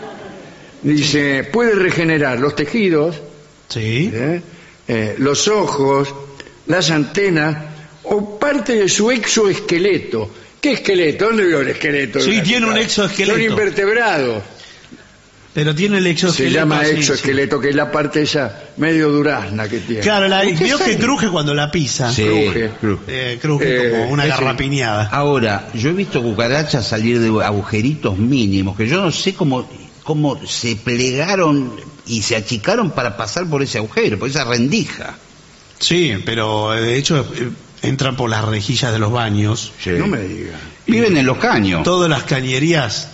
Dice, puede regenerar los tejidos, Sí. los ojos, las antenas o parte de su exoesqueleto. ¿Qué esqueleto? ¿Dónde vio el esqueleto? Sí, de una tiene un cucaracha? exoesqueleto. Son invertebrados. Pero tiene el Se exoesqueleto. llama así, exoesqueleto, que es la parte esa medio durazna que tiene. sí. Claro, vio que sabe? cruje cuando la pisa. Sí, Cruje. Cruje como una ese- garrapiñada. Ahora, yo he visto cucarachas salir de agujeritos mínimos, que yo no sé cómo se plegaron y se achicaron para pasar por ese agujero, por esa rendija. Sí, pero de hecho entran por las rejillas de los baños. Sí. No me diga. Viven en los caños. Todas las cañerías.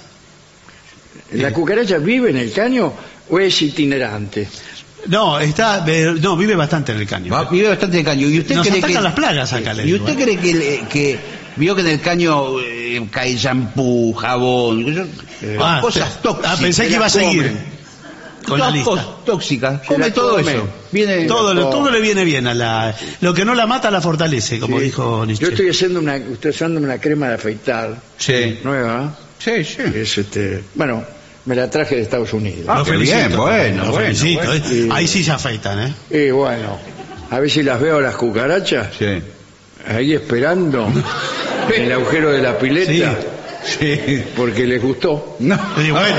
¿La cucaracha vive en el caño o es itinerante? No, vive bastante en el caño. Vive bastante en el caño. ¿Y usted Nos cree atacan que las plagas acá, le ¿Y digo, usted cree que vio que en el caño cae shampoo, jabón, cosas tóxicas? pensé que se iba a las seguir comen. con la lista. Cosas tóxicas. Se Come la todo comen. eso. Viene Todo le viene bien a la. Lo que no la mata la fortalece, como Sí. dijo Nietzsche. Yo estoy usando una crema de afeitar Sí. nueva. Sí, sí. Es bueno, me la traje de Estados Unidos. Ah, Lo qué felicito. bien, bueno, Lo bueno, felicito, bueno. ¿eh? Ahí sí se afeitan, ¿eh? Y bueno, a ver si las veo a las cucarachas Sí. ahí esperando en el agujero de la pileta Sí. porque les gustó. No. Pero bueno,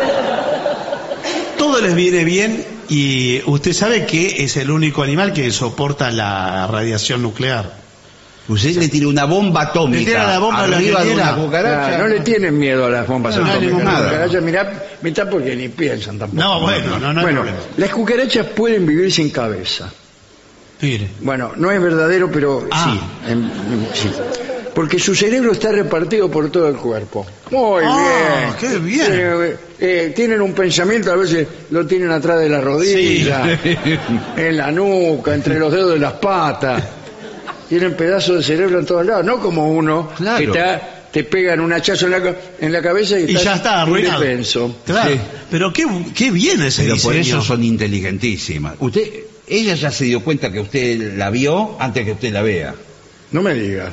todo les viene bien y usted sabe que es el único animal que soporta la radiación nuclear. Usted le tira una bomba atómica. Le tira la bomba a la arriba de niñera. una cucaracha. No le tienen miedo a las bombas No, atómicas. ningún Las nada. cucarachas, mirá porque ni piensan tampoco. No, bueno, no hay Bueno, problema. las cucarachas pueden vivir sin cabeza. Mire. Bueno, no es verdadero, pero Ah. sí. Porque su cerebro está repartido por todo el cuerpo. Muy Ah, bien. qué bien. Tienen un pensamiento, a veces lo tienen atrás de la rodilla, en la nuca, entre los dedos de las patas. Tienen pedazos de cerebro en todos lados, no como uno Claro. que te pegan un hachazo en la cabeza y, Y ya está arruinado. indefenso. Claro. Sí. Pero qué bien ese Pero diseño. por eso son inteligentísimas. Ella ya se dio cuenta que usted la vio antes que usted la vea. No me diga.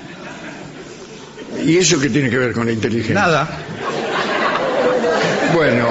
¿Y eso qué tiene que ver con la inteligencia? Nada. Bueno,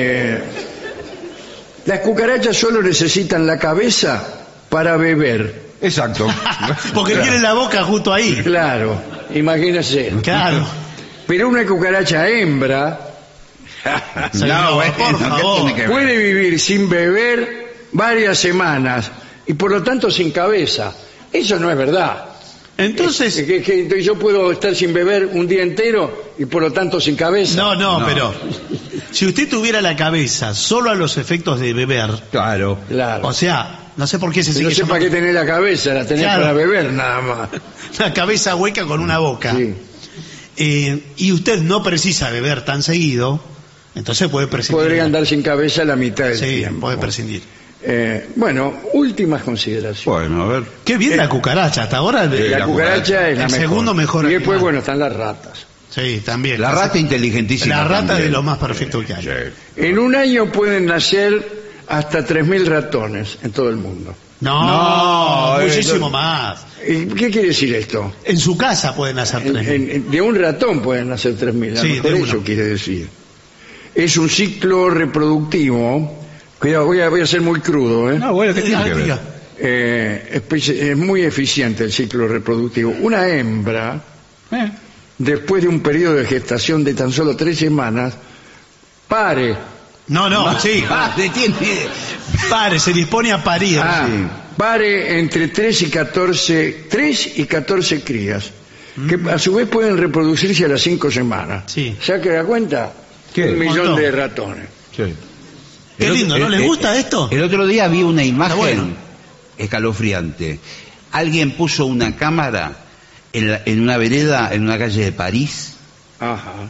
las cucarachas solo necesitan la cabeza para beber. Exacto. Porque tiene la boca justo ahí. Claro, imagínese. Claro. Pero una cucaracha hembra Señor, bueno, por ¿qué favor. tiene que ver? puede vivir sin beber varias semanas y por lo tanto sin cabeza. Eso no es verdad. Entonces, Entonces yo puedo estar sin beber un día entero y por lo tanto sin cabeza. no, pero si usted tuviera la cabeza solo a los efectos de beber, Claro. Claro. o sea, no sé por qué se No sigue sé para qué llamando tener la cabeza, la tenés Claro. para beber nada más. la cabeza hueca con una boca. Sí. Y usted no precisa beber tan seguido, entonces puede prescindir. Podría andar sin cabeza la mitad del Sí, tiempo. puede prescindir. Bueno, últimas consideraciones. Bueno, a ver. Qué bien la cucaracha, hasta ahora La cucaracha es la el mejor. segundo mejor Y después, animal. bueno, están las ratas. Sí, también. La rata inteligentísima. La rata también. de lo más perfecto que hay. Sí. En un año pueden nacer hasta 3.000 ratones en todo el mundo. No, No, muchísimo más. ¿Y qué quiere decir esto? En su casa pueden hacer 3.000. De un ratón pueden nacer 3.000. A lo Sí, mejor de eso uno. quiere decir. Es un ciclo reproductivo. Cuidado, voy a ser muy crudo, ¿eh? No, bueno, ¿qué tiene que ver? Diga. Es muy eficiente el ciclo reproductivo. Una hembra, después de un periodo de gestación de tan solo 3 semanas, pare. No, sí. Detiene. Pare, se dispone a parir. Pare entre 3 y 14 crías, que a su vez pueden reproducirse a las 5 semanas. Sí. ¿Saque la cuenta? ¿Qué? 1 millón Montón. de ratones. Sí. Qué lindo, ¿no les gusta esto? El otro día vi una imagen bueno. escalofriante. Alguien puso una cámara en una vereda, en una calle de París, Ajá.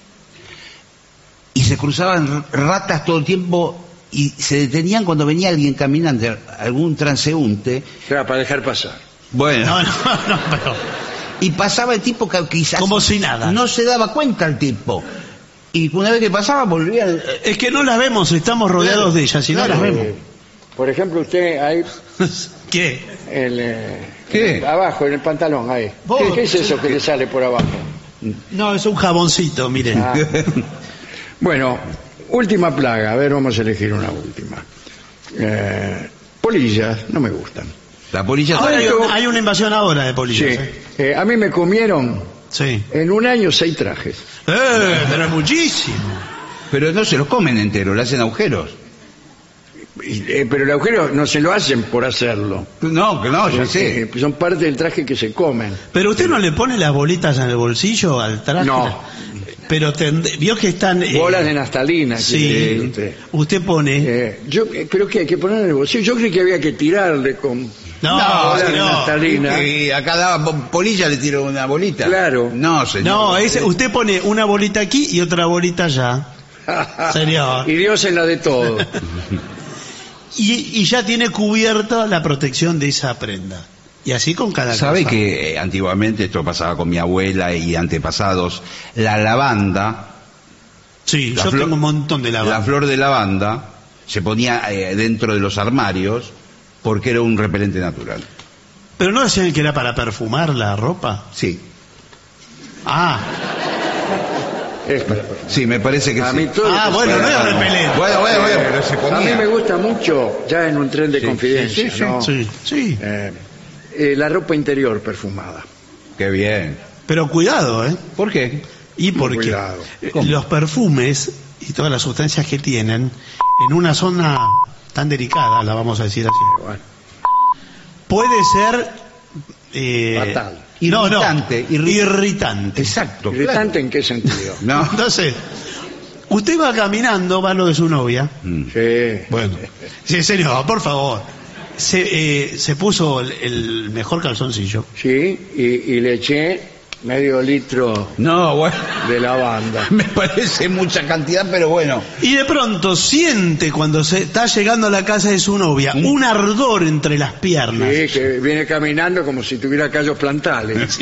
y se cruzaban ratas todo el tiempo y se detenían cuando venía alguien caminante, algún transeúnte. Claro, para dejar pasar. Bueno, No, pero y pasaba el tipo que quizás como si nada. no se daba cuenta el tipo. Y una vez que pasaba volvía. Es que no las vemos, estamos rodeados de ellas, y no las vemos. Por ejemplo, usted ahí, ¿Qué? ¿Qué? abajo, en el pantalón, ahí. ¿Vos? ¿Qué es eso que le sale por abajo? No, es un jaboncito, miren. Ah. Bueno, última plaga. A ver, vamos a elegir una última. Polillas, no me gustan. La polilla Ahora Esto- hay una invasión ahora de Sí. polillas. A mí me comieron Sí. en un año 6 trajes. Pero es muchísimo. pero no se los comen entero, le hacen agujeros. Pero el agujero no se lo hacen por hacerlo. No, ya sé. Son parte del traje que se comen. Pero usted no le pone las bolitas en el bolsillo al traje. No. Pero vio que están. Bolas de naftalina. quiere decir Sí. usted. Usted pone. Pero ¿qué hay que poner en el bolsillo? Yo creí que había que tirarle con No, bolas de no. naftalina. Y a cada polilla le tiro una bolita. Claro. No, señor. No, usted pone una bolita aquí y otra bolita allá. Señor. Y Dios en la de todo. Y ya tiene cubierta la protección de esa prenda. Y así con cada ¿Sabe cosa. que antiguamente, esto pasaba con mi abuela y antepasados, la lavanda, Sí, la yo flor- tengo un montón de la lavanda. flor de lavanda, se ponía dentro de los armarios porque era un repelente natural? Pero no decían que era para perfumar la ropa. Sí, Ah, sí, me parece que A sí. mí todo lo que bueno, no sea- es repelente. Bueno, pero se A ponía. mí me gusta mucho, ya en un tren de Sí, confidencia, sí, sí, ¿no? Sí, sí. La ropa interior perfumada. Qué bien. Pero cuidado, ¿eh? ¿Por qué? Y porque Cuidado. los perfumes y todas las sustancias que tienen, en una zona tan delicada, la vamos a decir así, Bueno, puede ser... fatal. Irritante, irritante. Exacto. ¿Irritante en qué sentido? No. Entonces, usted va caminando, va a lo de su novia. Sí. Bueno, sí, señor, por favor. Se puso el mejor calzoncillo. Sí, y le eché medio litro No, bueno. de lavanda. Me parece mucha cantidad, pero bueno. Y de pronto siente cuando se está llegando a la casa de su novia un ardor entre las piernas. Sí, que viene caminando como si tuviera callos plantales.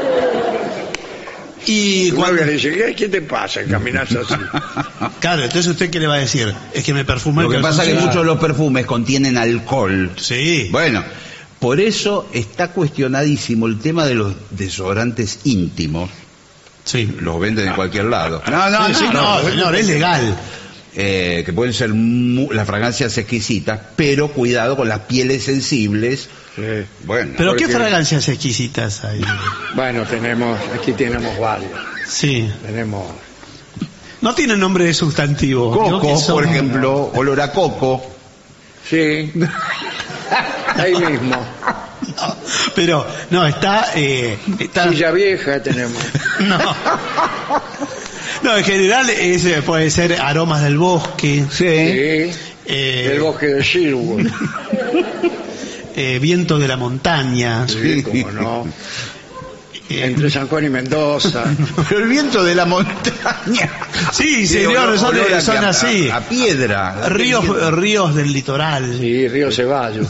Y Tu cuando, novia le dice, ¿qué te pasa? Caminas así. claro, entonces usted qué le va a decir, es que me perfuma Lo el que pasa es que calzoncillo. muchos de los perfumes contienen alcohol. Sí. Bueno, por eso está cuestionadísimo el tema de los desodorantes íntimos. Sí. Los venden en cualquier lado. No, Sí, no, señor, es legal. Que pueden ser las fragancias exquisitas, pero cuidado con las pieles sensibles. Sí. Bueno, Pero porque- qué fragancias exquisitas hay. Bueno, aquí tenemos varios. Sí. Tenemos No tiene nombre de sustantivo. Digo que coco, son- por ejemplo, olor a coco. Sí. Ahí mismo. No, pero, no, está... Silla vieja tenemos. No. No, en general puede ser aromas del bosque, Sí. El bosque de Sherwood. viento de la montaña. Sí, cómo no. Entre San Juan y Mendoza. Pero el viento de la montaña. Sí, Tiene señor, olor son así. A piedra. Ríos del litoral. Sí, Río Ceballos.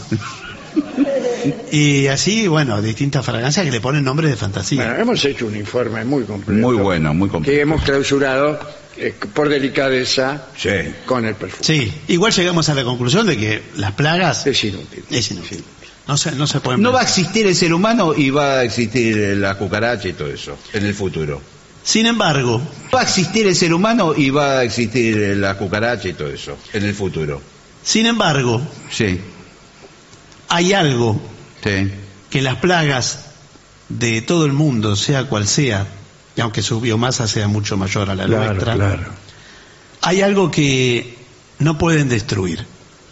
Y así, bueno, distintas fragancias que le ponen nombres de fantasía. Bueno, hemos hecho un informe muy completo. Muy bueno, muy completo. Que hemos clausurado por delicadeza Sí. con el perfume. Sí, igual llegamos a la conclusión de que las plagas Es inútil. es inútil. No se pueden... No va a existir el ser humano y va a existir la cucaracha y todo eso en el futuro. Sin embargo, Va a existir el ser humano y va a existir la cucaracha y todo eso en el futuro. Sí, hay algo sí. que las plagas de todo el mundo, sea cual sea, y aunque su biomasa sea mucho mayor a la nuestra, hay algo que no pueden destruir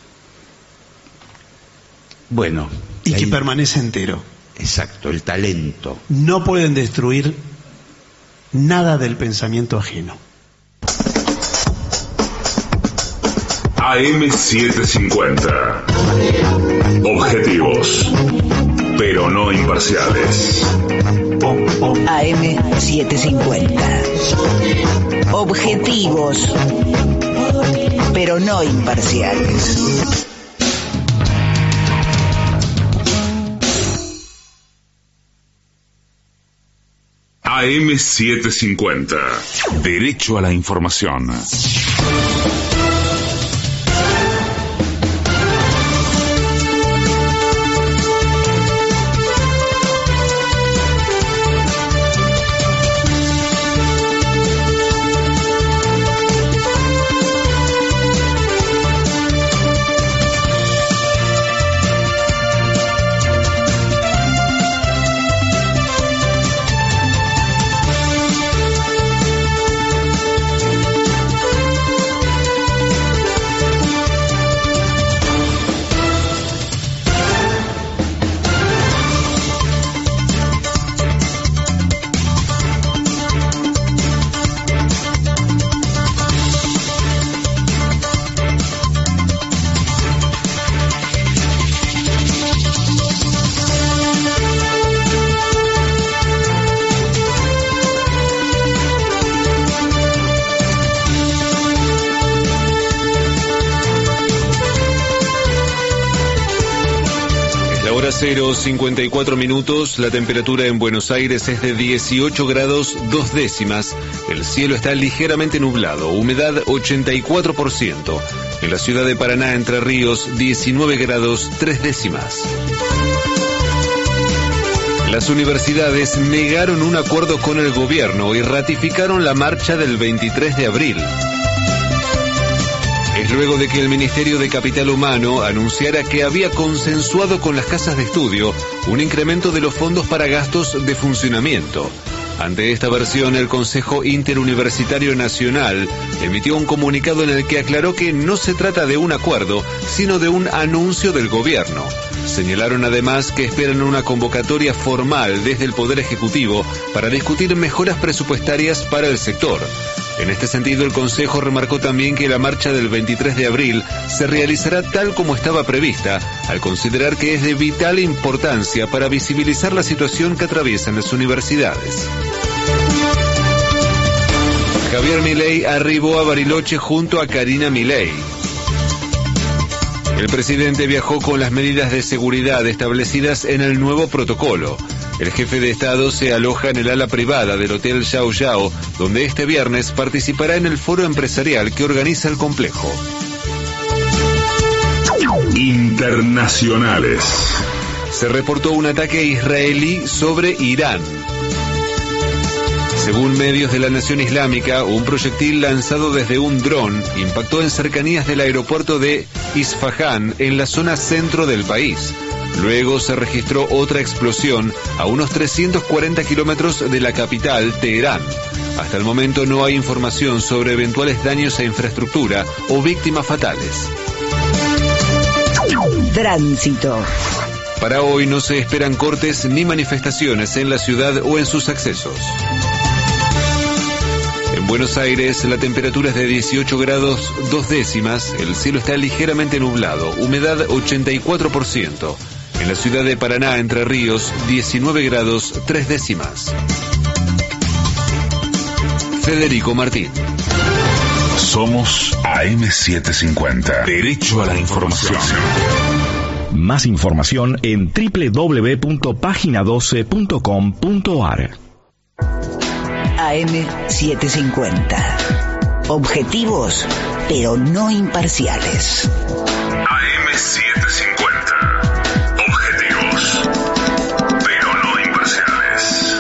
Bueno. y que ahí- permanece entero. Exacto, el talento. No pueden destruir nada del pensamiento ajeno. AM750. Objetivos, pero no imparciales. AM750. Objetivos, pero no imparciales. AM750. Derecho a la información. Hora 0:54 minutos, la temperatura en Buenos Aires es de 18 grados 2 décimas, el cielo está ligeramente nublado, humedad 84%, en la ciudad de Paraná, Entre Ríos, 19 grados 3 décimas. Las universidades negaron un acuerdo con el gobierno y ratificaron la marcha del 23 de abril. Es luego de que el Ministerio de Capital Humano anunciara que había consensuado con las casas de estudio un incremento de los fondos para gastos de funcionamiento. Ante esta versión, el Consejo Interuniversitario Nacional emitió un comunicado en el que aclaró que no se trata de un acuerdo, sino de un anuncio del gobierno. Señalaron además que esperan una convocatoria formal desde el Poder Ejecutivo para discutir mejoras presupuestarias para el sector. En este sentido, el Consejo remarcó también que la marcha del 23 de abril se realizará tal como estaba prevista, al considerar que es de vital importancia para visibilizar la situación que atraviesan las universidades. Javier Milei arribó a Bariloche junto a Karina Milei. El presidente viajó con las medidas de seguridad establecidas en el nuevo protocolo. El jefe de Estado se aloja en el ala privada del Hotel Yao Yao, donde este viernes participará en el foro empresarial que organiza el complejo. Internacionales. Se reportó un ataque israelí sobre Irán. Según medios de la Nación Islámica, un proyectil lanzado desde un dron impactó en cercanías del aeropuerto de Isfahán, en la zona centro del país. Luego se registró otra explosión a unos 340 kilómetros de la capital, Teherán. Hasta el momento no hay información sobre eventuales daños a infraestructura o víctimas fatales. Tránsito. Para hoy no se esperan cortes ni manifestaciones en la ciudad o en sus accesos. En Buenos Aires la temperatura es de 18 grados 2 décimas, el cielo está ligeramente nublado, humedad 84%. En la ciudad de Paraná, Entre Ríos, 19 grados 3 décimas. Federico Martín. Somos AM750. Derecho a la información. Más información en www.pagina12.com.ar. AM750. Objetivos, pero no imparciales. AM750. Objetivos, pero no imparciales.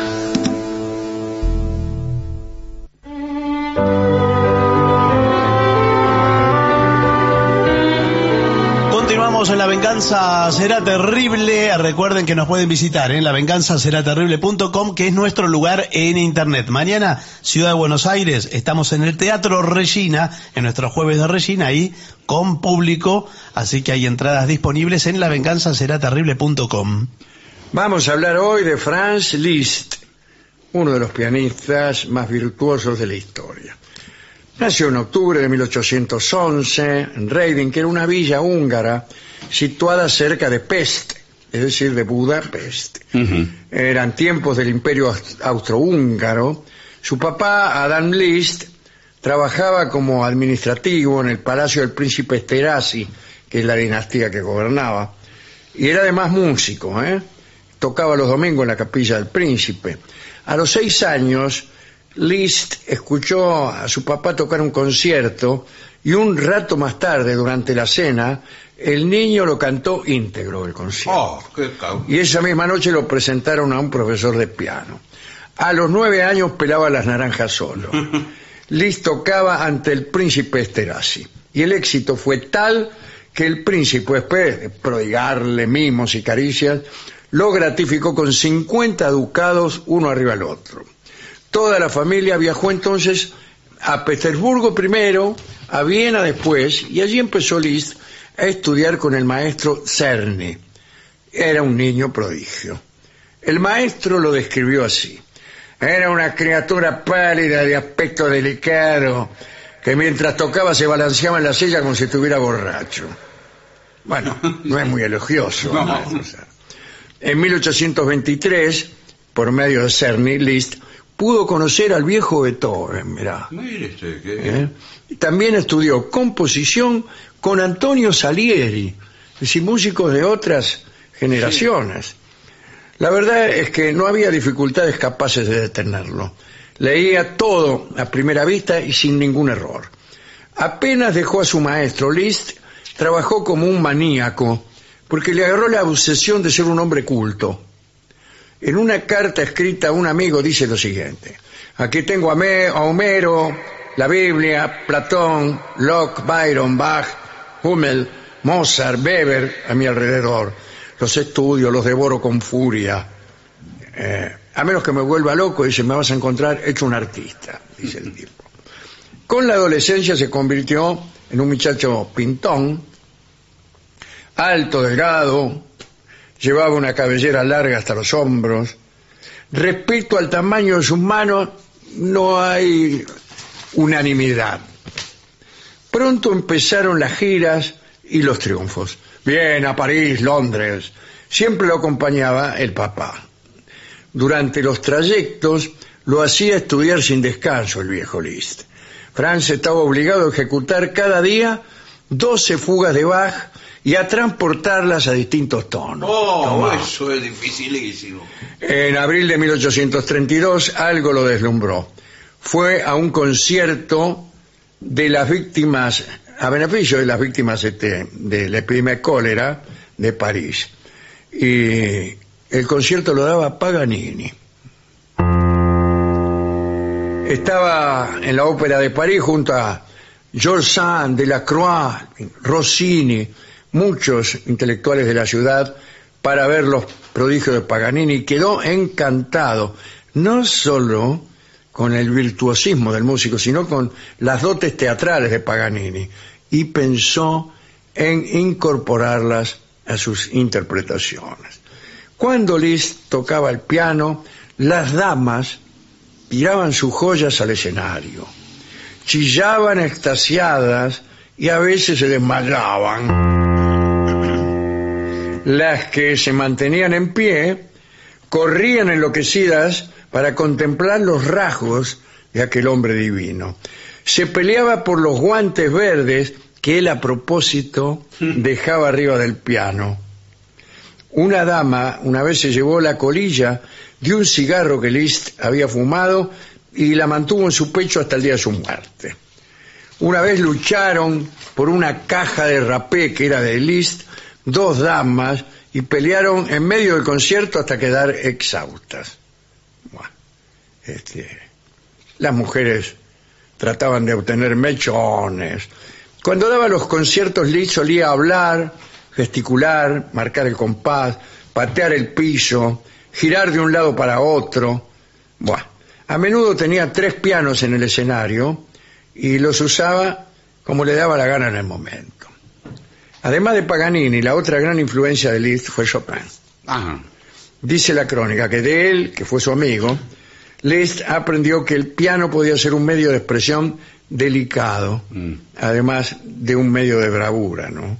Continuamos en La Venganza Será Terrible. Recuerden que nos pueden visitar en lavenganzaseraterrible.com, que es nuestro lugar en internet. Mañana, Ciudad de Buenos Aires, estamos en el Teatro Regina, en nuestros jueves de Regina, ahí con público, así que hay entradas disponibles en lavenganzaseraterrible.com. Vamos a hablar hoy de Franz Liszt, uno de los pianistas más virtuosos de la historia. Nació en octubre de 1811 en Reading, que era una villa húngara situada cerca de Pest, es decir, de Budapest. Eran tiempos del Imperio Austrohúngaro. Su papá, Adam Liszt, trabajaba como administrativo en el Palacio del Príncipe Esterházy, que es la dinastía que gobernaba, y era además músico, tocaba los domingos en la capilla del príncipe. A los 6 años, Liszt escuchó a su papá tocar un concierto y un rato más tarde, durante la cena, el niño lo cantó íntegro el concierto. Y esa misma noche lo presentaron a un profesor de piano. A los 9 años pelaba las naranjas solo. Liszt tocaba ante el príncipe Esterházy y el éxito fue tal que el príncipe, después de prodigarle mimos y caricias, lo gratificó con 50 ducados uno arriba del otro. Toda la familia viajó entonces a Petersburgo primero, a Viena después, y allí empezó Liszt a estudiar con el maestro Czerny. Era un niño prodigio. El maestro lo describió así: era una criatura pálida de aspecto delicado, que mientras tocaba se balanceaba en la silla como si estuviera borracho. Bueno, no es muy elogioso. No. En 1823, por medio de Czerny, Liszt pudo conocer al viejo Beethoven, mirá. También estudió composición con Antonio Salieri, es decir, músicos de otras generaciones. La verdad es que no había dificultades capaces de detenerlo. Leía todo a primera vista y sin ningún error. Apenas dejó a su maestro, Liszt trabajó como un maníaco porque le agarró la obsesión de ser un hombre culto. En una carta escrita a un amigo dice lo siguiente: aquí tengo a Homero, la Biblia, Platón, Locke, Byron, Bach, Hummel, Mozart, Weber a mi alrededor. Los estudio, los devoro con furia. A menos que me vuelva loco, dice, me vas a encontrar hecho un artista, dice el tipo. Con la adolescencia se convirtió en un muchacho pintón, alto, delgado, llevaba una cabellera larga hasta los hombros. Respecto al tamaño de sus manos, no hay unanimidad. Pronto empezaron las giras y los triunfos. Viena, París, Londres. Siempre lo acompañaba el papá. Durante los trayectos lo hacía estudiar sin descanso el viejo Liszt. Franz estaba obligado a ejecutar cada día 12 fugas de Bach y a transportarlas a distintos tonos. Eso es dificilísimo. En abril de 1832 algo lo deslumbró. Fue a un concierto de las víctimas, a beneficio de las víctimas de la epidemia de cólera de París. Y el concierto lo daba Paganini. Estaba en la Ópera de París junto a Georges Sand, Delacroix, Rossini, muchos intelectuales de la ciudad, para ver los prodigios de Paganini, y quedó encantado, no solo con el virtuosismo del músico, sino con las dotes teatrales de Paganini, y pensó en incorporarlas a sus interpretaciones. Cuando Liszt tocaba el piano, las damas tiraban sus joyas al escenario, chillaban extasiadas y a veces se desmayaban. Las que se mantenían en pie corrían enloquecidas para contemplar los rasgos de aquel hombre divino. Se peleaba por los guantes verdes que él a propósito dejaba arriba del piano. Una dama una vez se llevó la colilla de un cigarro que Liszt había fumado y la mantuvo en su pecho hasta el día de su muerte. Una vez lucharon por una caja de rapé que era de Liszt, 2 damas, y pelearon en medio del concierto hasta quedar exhaustas. Bueno, las mujeres trataban de obtener mechones. Cuando daba los conciertos, Liszt solía hablar, gesticular, marcar el compás, patear el piso, girar de un lado para otro. Bueno, a menudo tenía 3 pianos en el escenario y los usaba como le daba la gana en el momento. Además de Paganini, la otra gran influencia de Liszt fue Chopin. Ajá. Dice la crónica que de él, que fue su amigo, Liszt aprendió que el piano podía ser un medio de expresión delicado, además de un medio de bravura, ¿no?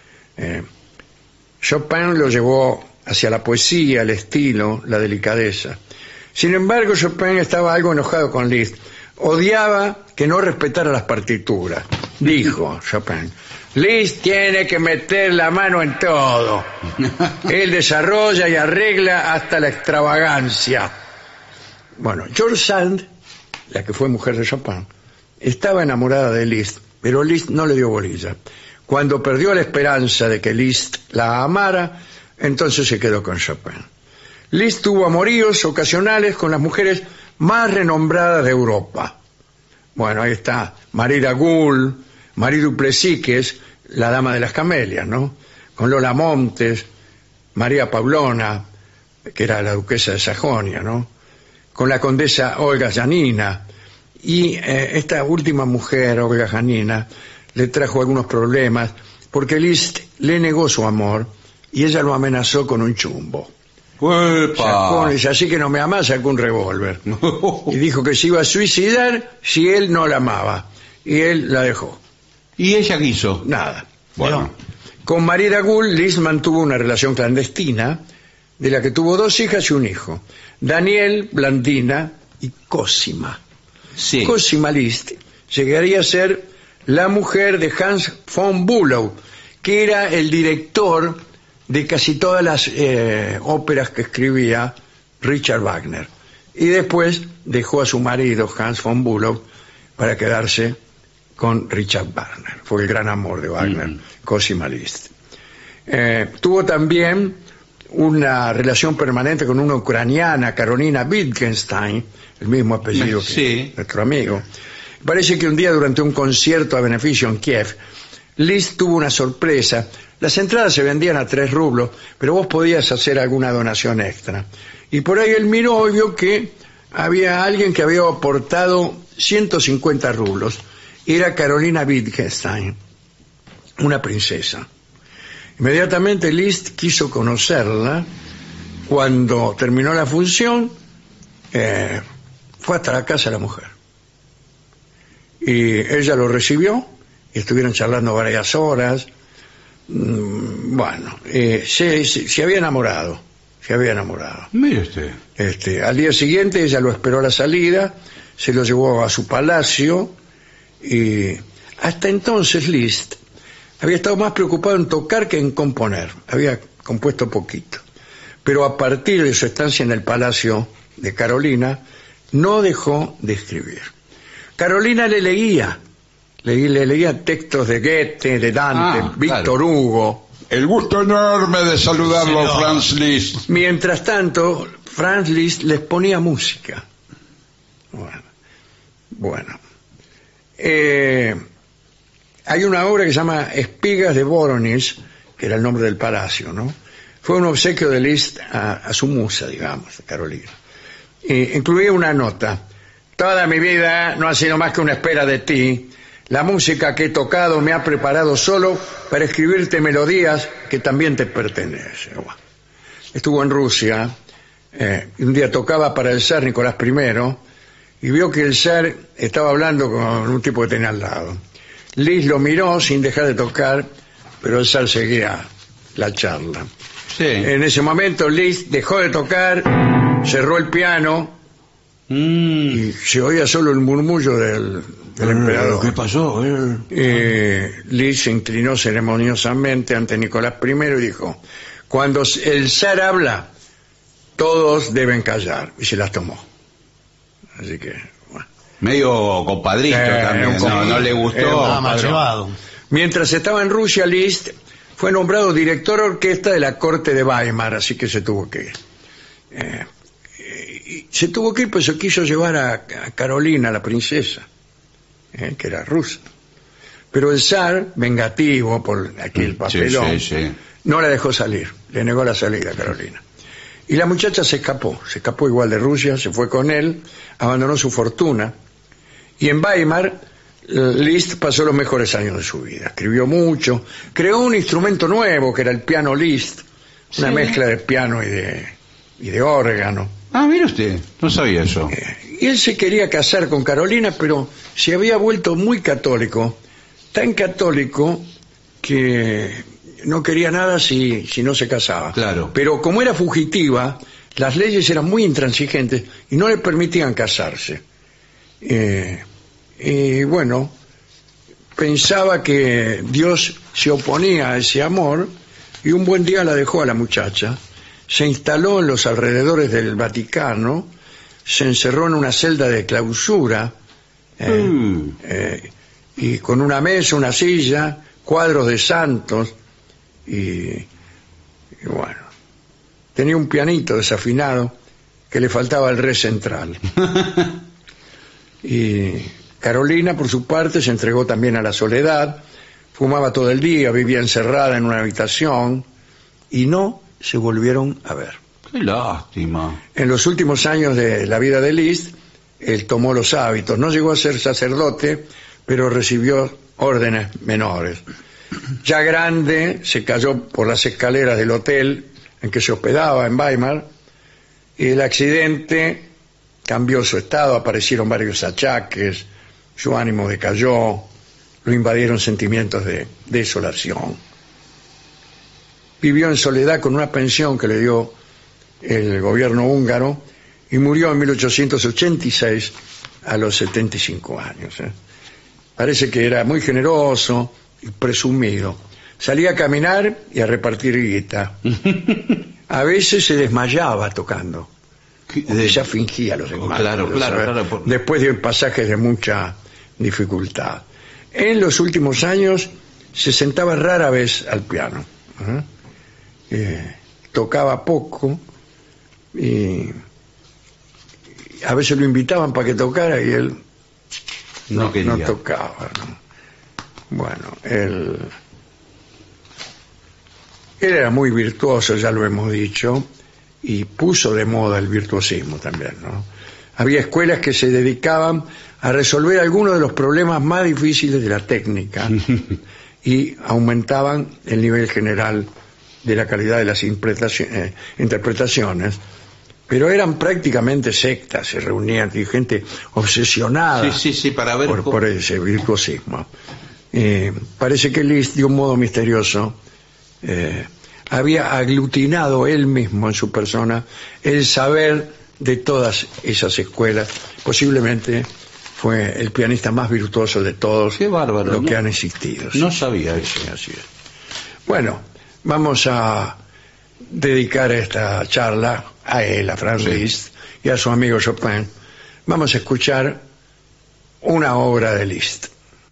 Chopin lo llevó hacia la poesía, el estilo, la delicadeza. Sin embargo, Chopin estaba algo enojado con Liszt. Odiaba que no respetara las partituras. Dijo Chopin: Liszt tiene que meter la mano en todo. Él desarrolla y arregla hasta la extravagancia. Bueno, George Sand, la que fue mujer de Chopin, estaba enamorada de Liszt, pero Liszt no le dio bolilla. Cuando perdió la esperanza de que Liszt la amara, entonces se quedó con Chopin. Liszt tuvo amoríos ocasionales con las mujeres más renombradas de Europa. Bueno, ahí está Marie Dagoul, Marie Duplessis, que es la dama de las camelias, ¿no? Con Lola Montes, María Paulona, que era la duquesa de Sajonia, ¿no? Con la condesa Olga Janina. Y esta última mujer, Olga Janina, le trajo algunos problemas porque Liszt le negó su amor y ella lo amenazó con un chumbo. Dice: así que no me amás, sacó un revólver. Y dijo que se iba a suicidar si él no la amaba. Y él la dejó. ¿Y ella qué hizo? Nada. Bueno. Con Marie Dagoul, Liszt mantuvo una relación clandestina de la que tuvo 2 hijas y un hijo: Daniel, Blandina y Cosima. Sí. Cosima Liszt llegaría a ser la mujer de Hans von Bülow, que era el director de casi todas las óperas que escribía Richard Wagner. Y después dejó a su marido, Hans von Bülow, para quedarse con Richard Wagner. Fue el gran amor de Wagner, Cosima Liszt. Tuvo también una relación permanente con una ucraniana, Carolina Wittgenstein, el mismo apellido que nuestro amigo. Parece que un día, durante un concierto a beneficio en Kiev, Liszt tuvo una sorpresa. Las entradas se vendían a 3 rublos, pero vos podías hacer alguna donación extra. Y por ahí él miró y vio que había alguien que había aportado 150 rublos. Era Carolina Wittgenstein, una princesa. Inmediatamente Liszt quiso conocerla. Cuando terminó la función, fue hasta la casa de la mujer. Y ella lo recibió y estuvieron charlando varias horas. Bueno, se había enamorado. Mire usted. Al día siguiente ella lo esperó a la salida, se lo llevó a su palacio y hasta entonces Liszt había estado más preocupado en tocar que en componer. Había compuesto poquito. Pero a partir de su estancia en el palacio de Carolina, no dejó de escribir. Carolina le leía textos de Goethe, de Dante, Víctor Hugo. El gusto enorme de saludarlo, Sí, Franz Liszt. Mientras tanto, Franz Liszt les ponía música. Bueno. Hay una obra que se llama Espigas de Voronezh, que era el nombre del palacio, ¿no? Fue un obsequio de Liszt a su musa, digamos, Carolina. Incluía una nota: toda mi vida no ha sido más que una espera de ti. La música que he tocado me ha preparado solo para escribirte melodías que también te pertenecen. Bueno, estuvo en Rusia, un día tocaba para el zar Nicolás I y vio que el zar estaba hablando con un tipo que tenía al lado. Liszt lo miró sin dejar de tocar, pero el zar seguía la charla. Sí. En ese momento Liszt dejó de tocar, cerró el piano y se oía solo el murmullo del emperador. ¿Qué pasó? Liszt se inclinó ceremoniosamente ante Nicolás I y dijo: cuando el zar habla, todos deben callar. Y se las tomó. Así que, bueno. Medio compadrito también, no le gustó. Mientras estaba en Rusia, Liszt fue nombrado director de orquesta de la corte de Weimar, así que se tuvo que ir. Se tuvo que ir, pues se quiso llevar a Carolina, la princesa, que era rusa. Pero el zar, vengativo por aquel papelón, no la dejó salir, le negó la salida a Carolina. Y la muchacha se escapó igual de Rusia, se fue con él, abandonó su fortuna. Y en Weimar, Liszt pasó los mejores años de su vida. Escribió mucho, creó un instrumento nuevo que era el piano Liszt, una mezcla de piano y de órgano. Ah, mire usted, no sabía eso. Y él se quería casar con Carolina, pero se había vuelto muy católico, tan católico que no quería nada si no se casaba. Claro. Pero como era fugitiva, las leyes eran muy intransigentes y no le permitían casarse. Y bueno, pensaba que Dios se oponía a ese amor y un buen día la dejó a la muchacha, se instaló en los alrededores del Vaticano, se encerró en una celda de clausura y con una mesa, una silla, cuadros de santos y bueno, tenía un pianito desafinado que le faltaba el re central. Y Carolina, por su parte, se entregó también a la soledad, fumaba todo el día, vivía encerrada en una habitación y no se volvieron a ver. Qué lástima. En los últimos años de la vida de Liszt, él tomó los hábitos. No llegó a ser sacerdote, pero recibió órdenes menores. Ya grande, se cayó por las escaleras del hotel en que se hospedaba en Weimar, y el accidente cambió su estado, aparecieron varios achaques, su ánimo decayó, lo invadieron sentimientos de desolación. Vivió en soledad con una pensión que le dio el gobierno húngaro y murió en 1886 a los 75 años. Parece que era muy generoso y presumido. Salía a caminar y a repartir guita. A veces se desmayaba tocando. Ya fingía los desmayos. Claro. Después de pasajes de mucha dificultad. En los últimos años se sentaba rara vez al piano. Tocaba poco y a veces lo invitaban para que tocara y él no tocaba, ¿no? Bueno, él era muy virtuoso, ya lo hemos dicho, y puso de moda el virtuosismo también, ¿no? Había escuelas que se dedicaban a resolver algunos de los problemas más difíciles de la técnica y aumentaban el nivel general de la calidad de las interpretaciones, pero eran prácticamente sectas, se reunían gente obsesionada para ver por ese virtuosismo. Parece que Liszt, de un modo misterioso, había aglutinado él mismo en su persona el saber de todas esas escuelas. Posiblemente fue el pianista más virtuoso de todos. Qué bárbaro, los que han existido. No sabía eso. Sí, así es. Bueno, vamos a dedicar esta charla a él, a Franz Liszt, y a su amigo Chopin. Vamos a escuchar una obra de Liszt.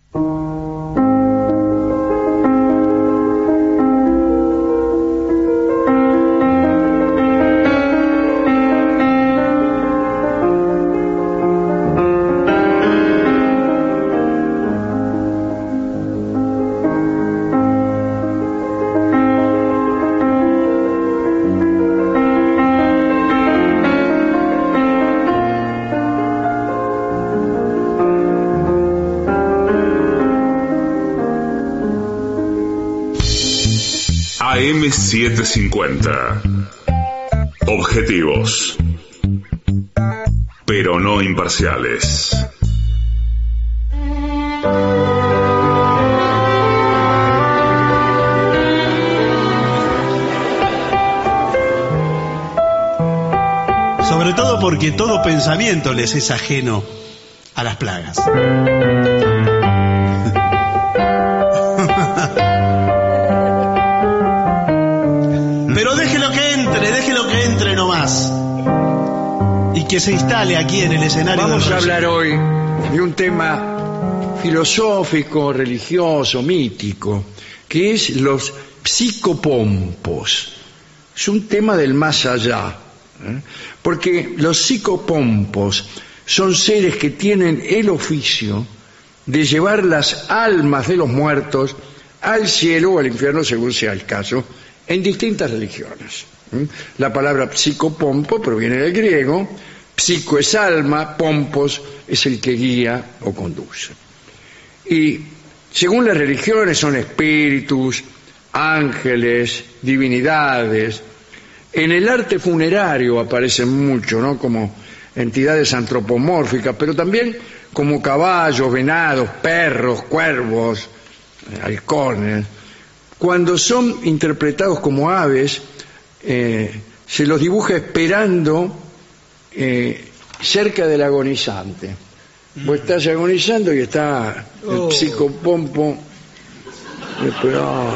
AM750. Objetivos, pero no imparciales. Sobre todo porque todo pensamiento les es ajeno a las plagas. Pero déjelo que entre nomás. Y que se instale aquí en el escenario. Vamos a hablar hoy de un tema filosófico, religioso, mítico, que es los psicopompos. Es un tema del más allá, porque los psicopompos son seres que tienen el oficio de llevar las almas de los muertos al cielo o al infierno, según sea el caso, en distintas religiones. La palabra psicopompo proviene del griego, psico es alma, pompos es el que guía o conduce. Y según las religiones son espíritus, ángeles, divinidades. En el arte funerario aparecen mucho, ¿no? Como entidades antropomórficas, pero también como caballos, venados, perros, cuervos, halcones. Cuando son interpretados como aves, se los dibuja esperando cerca del agonizante. Vos estás agonizando y está el psicopompo esperando.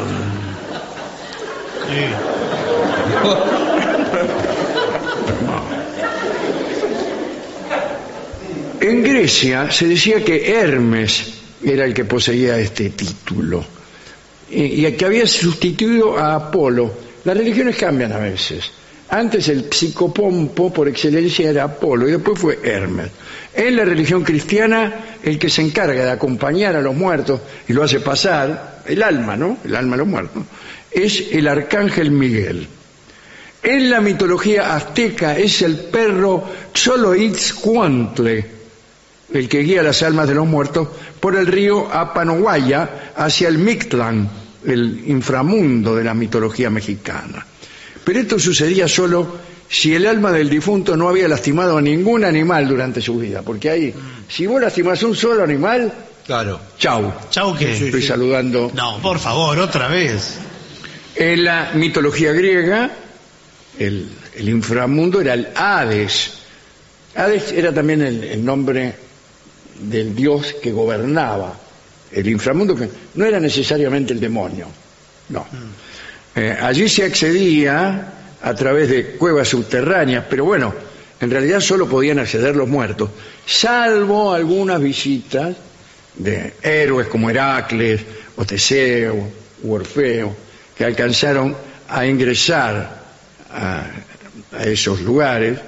En Grecia se decía que Hermes era el que poseía este título y que había sustituido a Apolo. Las religiones cambian a veces. Antes el psicopompo por excelencia era Apolo y después fue Hermes. En la religión cristiana el que se encarga de acompañar a los muertos y lo hace pasar, el alma, ¿no? El alma de los muertos, es el arcángel Miguel. En la mitología azteca es el perro Xoloitzcuintle el que guía las almas de los muertos por el río Apanohuaya hacia el Mictlán, el inframundo de la mitología mexicana. Pero esto sucedía solo si el alma del difunto no había lastimado a ningún animal durante su vida, porque ahí, si vos lastimás un solo animal, claro, chau. ¿Chau qué? Estoy saludando. No, por favor, otra vez. En la mitología griega, el inframundo era el Hades. Hades era también el nombre del dios que gobernaba el inframundo, que no era necesariamente el demonio, no. Allí se accedía a través de cuevas subterráneas, pero bueno, en realidad solo podían acceder los muertos, salvo algunas visitas de héroes como Heracles, o Teseo, u Orfeo, que alcanzaron a ingresar a esos lugares.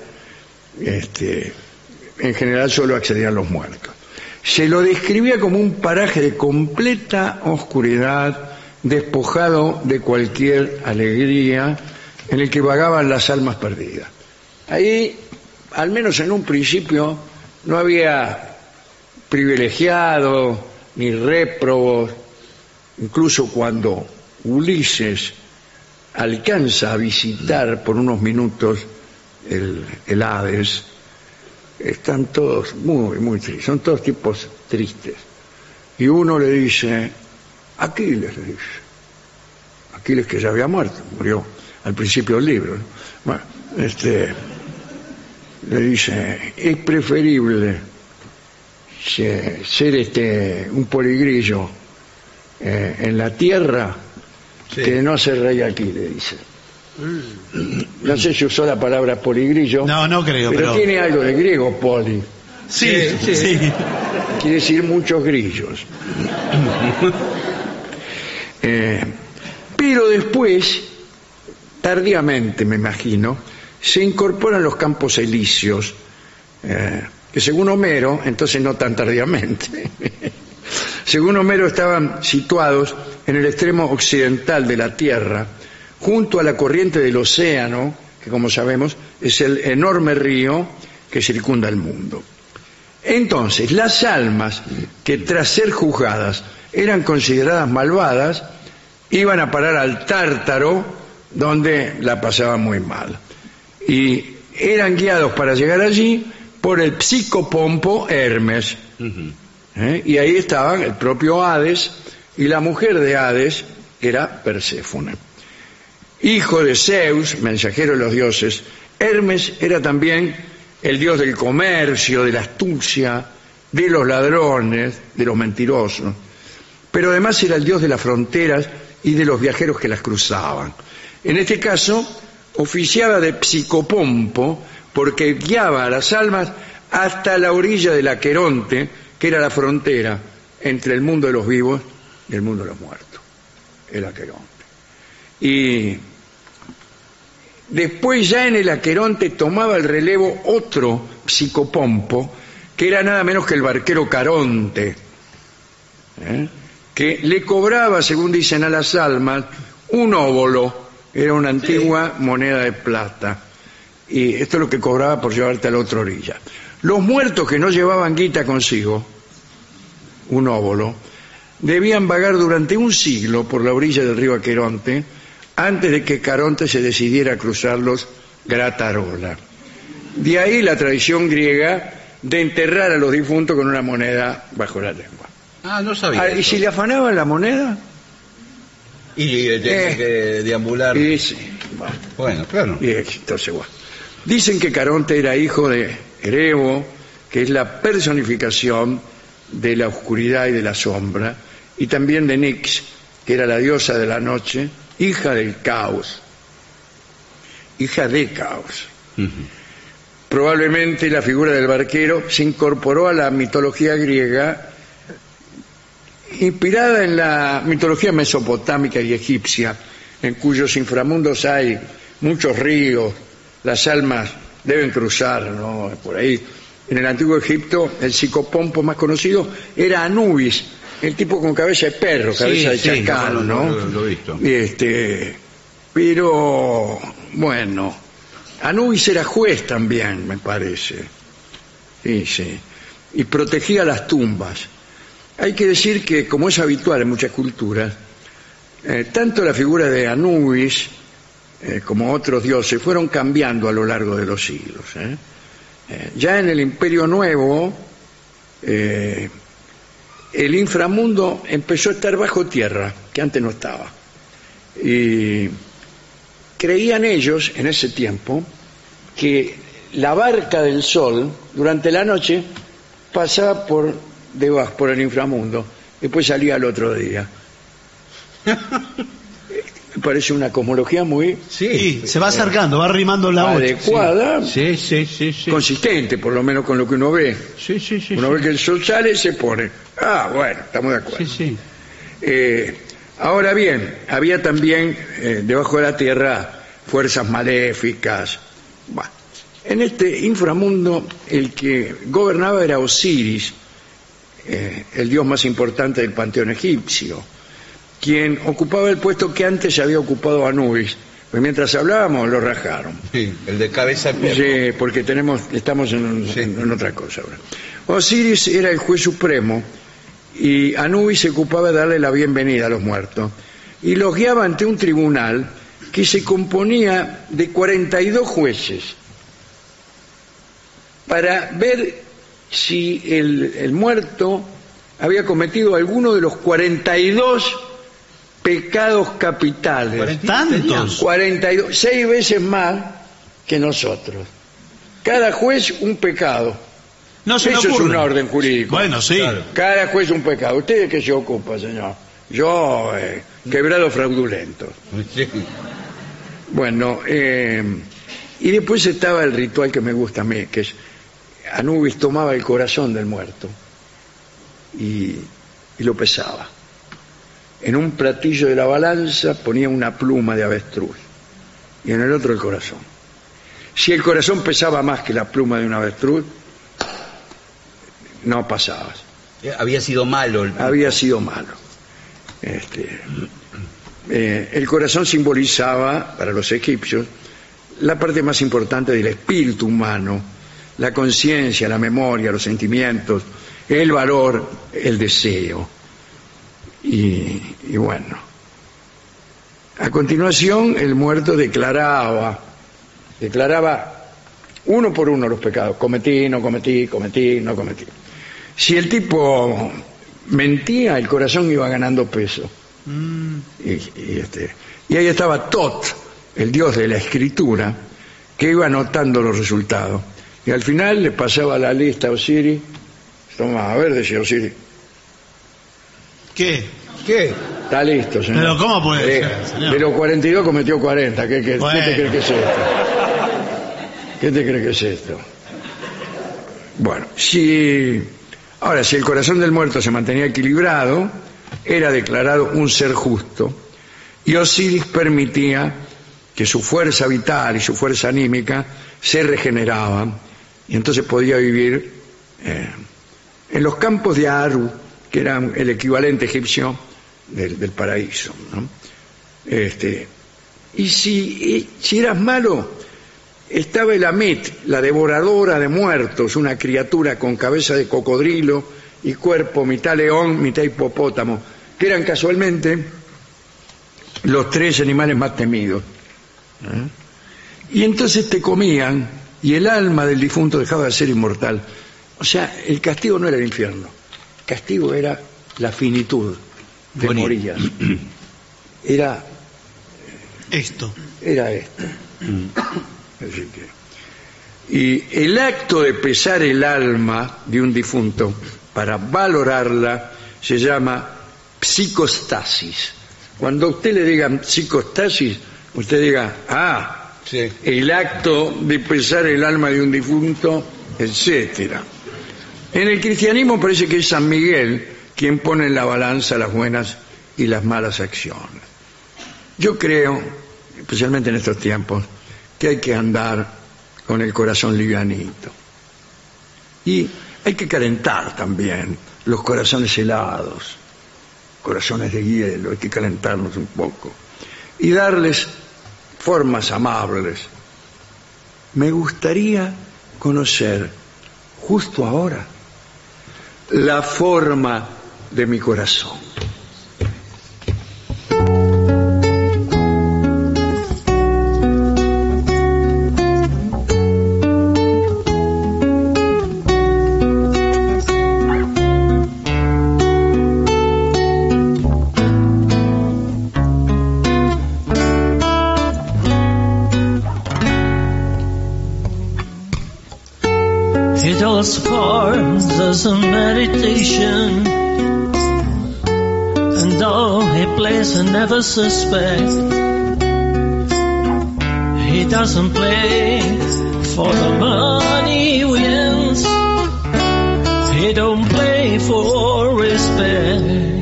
En general solo accedían los muertos. Se lo describía como un paraje de completa oscuridad, despojado de cualquier alegría, en el que vagaban las almas perdidas. Ahí, al menos en un principio, no había privilegiados ni réprobos. Incluso cuando Ulises alcanza a visitar por unos minutos el Hades, están todos muy tristes, son todos tipos tristes. Y uno le dice, Aquiles, que ya había muerto, murió al principio del libro, ¿no? Bueno, le dice, es preferible ser un poligrillo en la tierra que no ser rey aquí, le dice. No sé si usó la palabra poligrillo. No creo, pero tiene algo de griego, poli. Sí. Quiere decir muchos grillos. Pero después, tardíamente me imagino, se incorporan los campos elíseos, que según Homero, entonces no tan tardíamente, según Homero estaban situados en el extremo occidental de la Tierra, junto a la corriente del océano, que como sabemos es el enorme río que circunda el mundo. Entonces, las almas que tras ser juzgadas eran consideradas malvadas, iban a parar al Tártaro, donde la pasaban muy mal. Y eran guiados para llegar allí por el psicopompo Hermes. Y ahí estaban el propio Hades, y la mujer de Hades era Perséfone. Hijo de Zeus, mensajero de los dioses, Hermes era también el dios del comercio, de la astucia, de los ladrones, de los mentirosos, pero además era el dios de las fronteras y de los viajeros que las cruzaban. En este caso, oficiaba de psicopompo porque guiaba a las almas hasta la orilla del Aqueronte, que era la frontera entre el mundo de los vivos y el mundo de los muertos, el Aqueronte. Y después ya en el Aqueronte tomaba el relevo otro psicopompo, que era nada menos que el barquero Caronte, que le cobraba, según dicen a las almas, un óbolo, era una antigua moneda de plata, y esto es lo que cobraba por llevarte a la otra orilla. Los muertos que no llevaban guita consigo, un óbolo, debían vagar durante un siglo por la orilla del río Aqueronte antes de que Caronte se decidiera a cruzarlos Gratarola. De ahí la tradición griega de enterrar a los difuntos con una moneda bajo la lengua. Ah, no sabía. ¿Y eso. si le afanaban la moneda? Y tenía que deambular. Y sí, Bueno, claro. y entonces, bueno. Dicen que Caronte era hijo de Erebo, que es la personificación de la oscuridad y de la sombra, y también de Nix, que era la diosa de la noche, hija del caos. Hija de caos. Probablemente la figura del barquero se incorporó a la mitología griega, inspirada en la mitología mesopotámica y egipcia, en cuyos inframundos hay muchos ríos, las almas deben cruzar, ¿no? Por ahí. En el antiguo Egipto, el psicopompo más conocido era Anubis, el tipo con cabeza de perro, cabeza de chacal, ¿no? Lo he visto. Pero, bueno, Anubis era juez también, me parece. Sí. Y protegía las tumbas. Hay que decir que, como es habitual en muchas culturas, tanto la figura de Anubis como otros dioses fueron cambiando a lo largo de los siglos. Ya en el Imperio Nuevo, el inframundo empezó a estar bajo tierra, que antes no estaba. Y creían ellos, en ese tiempo, que la barca del sol, durante la noche, pasaba por debajo, por el inframundo, después salía al otro día. Me parece una cosmología muy Sí, se va acercando, va arrimando la otra. adecuada, Sí. consistente, por lo menos con lo que uno ve. Sí. Uno ve que el sol sale y se pone. Ah, bueno, estamos de acuerdo. Sí. Ahora bien, había también debajo de la tierra fuerzas maléficas. Bueno, en este inframundo el que gobernaba era Osiris, el dios más importante del panteón egipcio, quien ocupaba el puesto que antes había ocupado Anubis. Pues mientras hablábamos lo rajaron. Sí, el de cabeza de perro. Sí, porque estamos en otra cosa ahora. Osiris era el juez supremo y Anubis se ocupaba de darle la bienvenida a los muertos y los guiaba ante un tribunal que se componía de 42 jueces para ver si el muerto había cometido alguno de los 42 pecados capitales. ¿Tantos? 42, 6 veces más que nosotros. Cada juez un pecado. No se me Eso es ocurre. un orden jurídico. Bueno, sí. Claro. Cada juez un pecado. ¿Usted de qué se ocupa, señor? Yo, quebrado fraudulento. Sí. Bueno, y después estaba el ritual que me gusta a mí, que es Anubis tomaba el corazón del muerto y lo pesaba. En un platillo de la balanza ponía una pluma de avestruz y en el otro el corazón. Si el corazón pesaba más que la pluma de un avestruz, no pasabas. Había sido malo. Había sido malo. El corazón simbolizaba, para los egipcios, la parte más importante del espíritu humano, la conciencia, la memoria, los sentimientos, el valor, el deseo. Y bueno, a continuación el muerto declaraba uno por uno los pecados: cometí, no cometí, cometí, no cometí. Si el tipo mentía, el corazón iba ganando peso. Y ahí estaba Tot, el dios de la escritura, que iba anotando los resultados. Y al final le pasaba la lista a Osiris. Toma, a ver, decía Osiris. ¿Qué? Está listo, señor. Pero ¿cómo puede ser, señor? De los 42 cometió 40. ¿Qué te cree que es esto? ¿Qué te cree que es esto? Bueno, si el corazón del muerto se mantenía equilibrado, era declarado un ser justo, y Osiris permitía que su fuerza vital y su fuerza anímica se regeneraban, y entonces podía vivir en los campos de Aru, que eran el equivalente egipcio del paraíso, ¿no? Y si eras malo, estaba el Amet, la devoradora de muertos, una criatura con cabeza de cocodrilo y cuerpo mitad león, mitad hipopótamo, que eran casualmente los 3 animales más temidos. Y entonces te comían y el alma del difunto dejaba de ser inmortal. O sea, el castigo no era el infierno, el castigo era la finitud de morir. Era esto. Así que, y el acto de pesar el alma de un difunto para valorarla se llama psicostasis. Cuando a usted le digan psicostasis, usted diga, sí, el acto de pesar el alma de un difunto, etcétera. En el cristianismo parece que es San Miguel quien pone en la balanza las buenas y las malas acciones. Yo creo, especialmente en estos tiempos, que hay que andar con el corazón livianito. Y hay que calentar también los corazones helados, corazones de hielo, hay que calentarlos un poco y darles formas amables. Me gustaría conocer justo ahora la forma de mi corazón. It all starts as a meditation, and though he plays and never suspects, he doesn't play for the money he wins, he don't play for respect.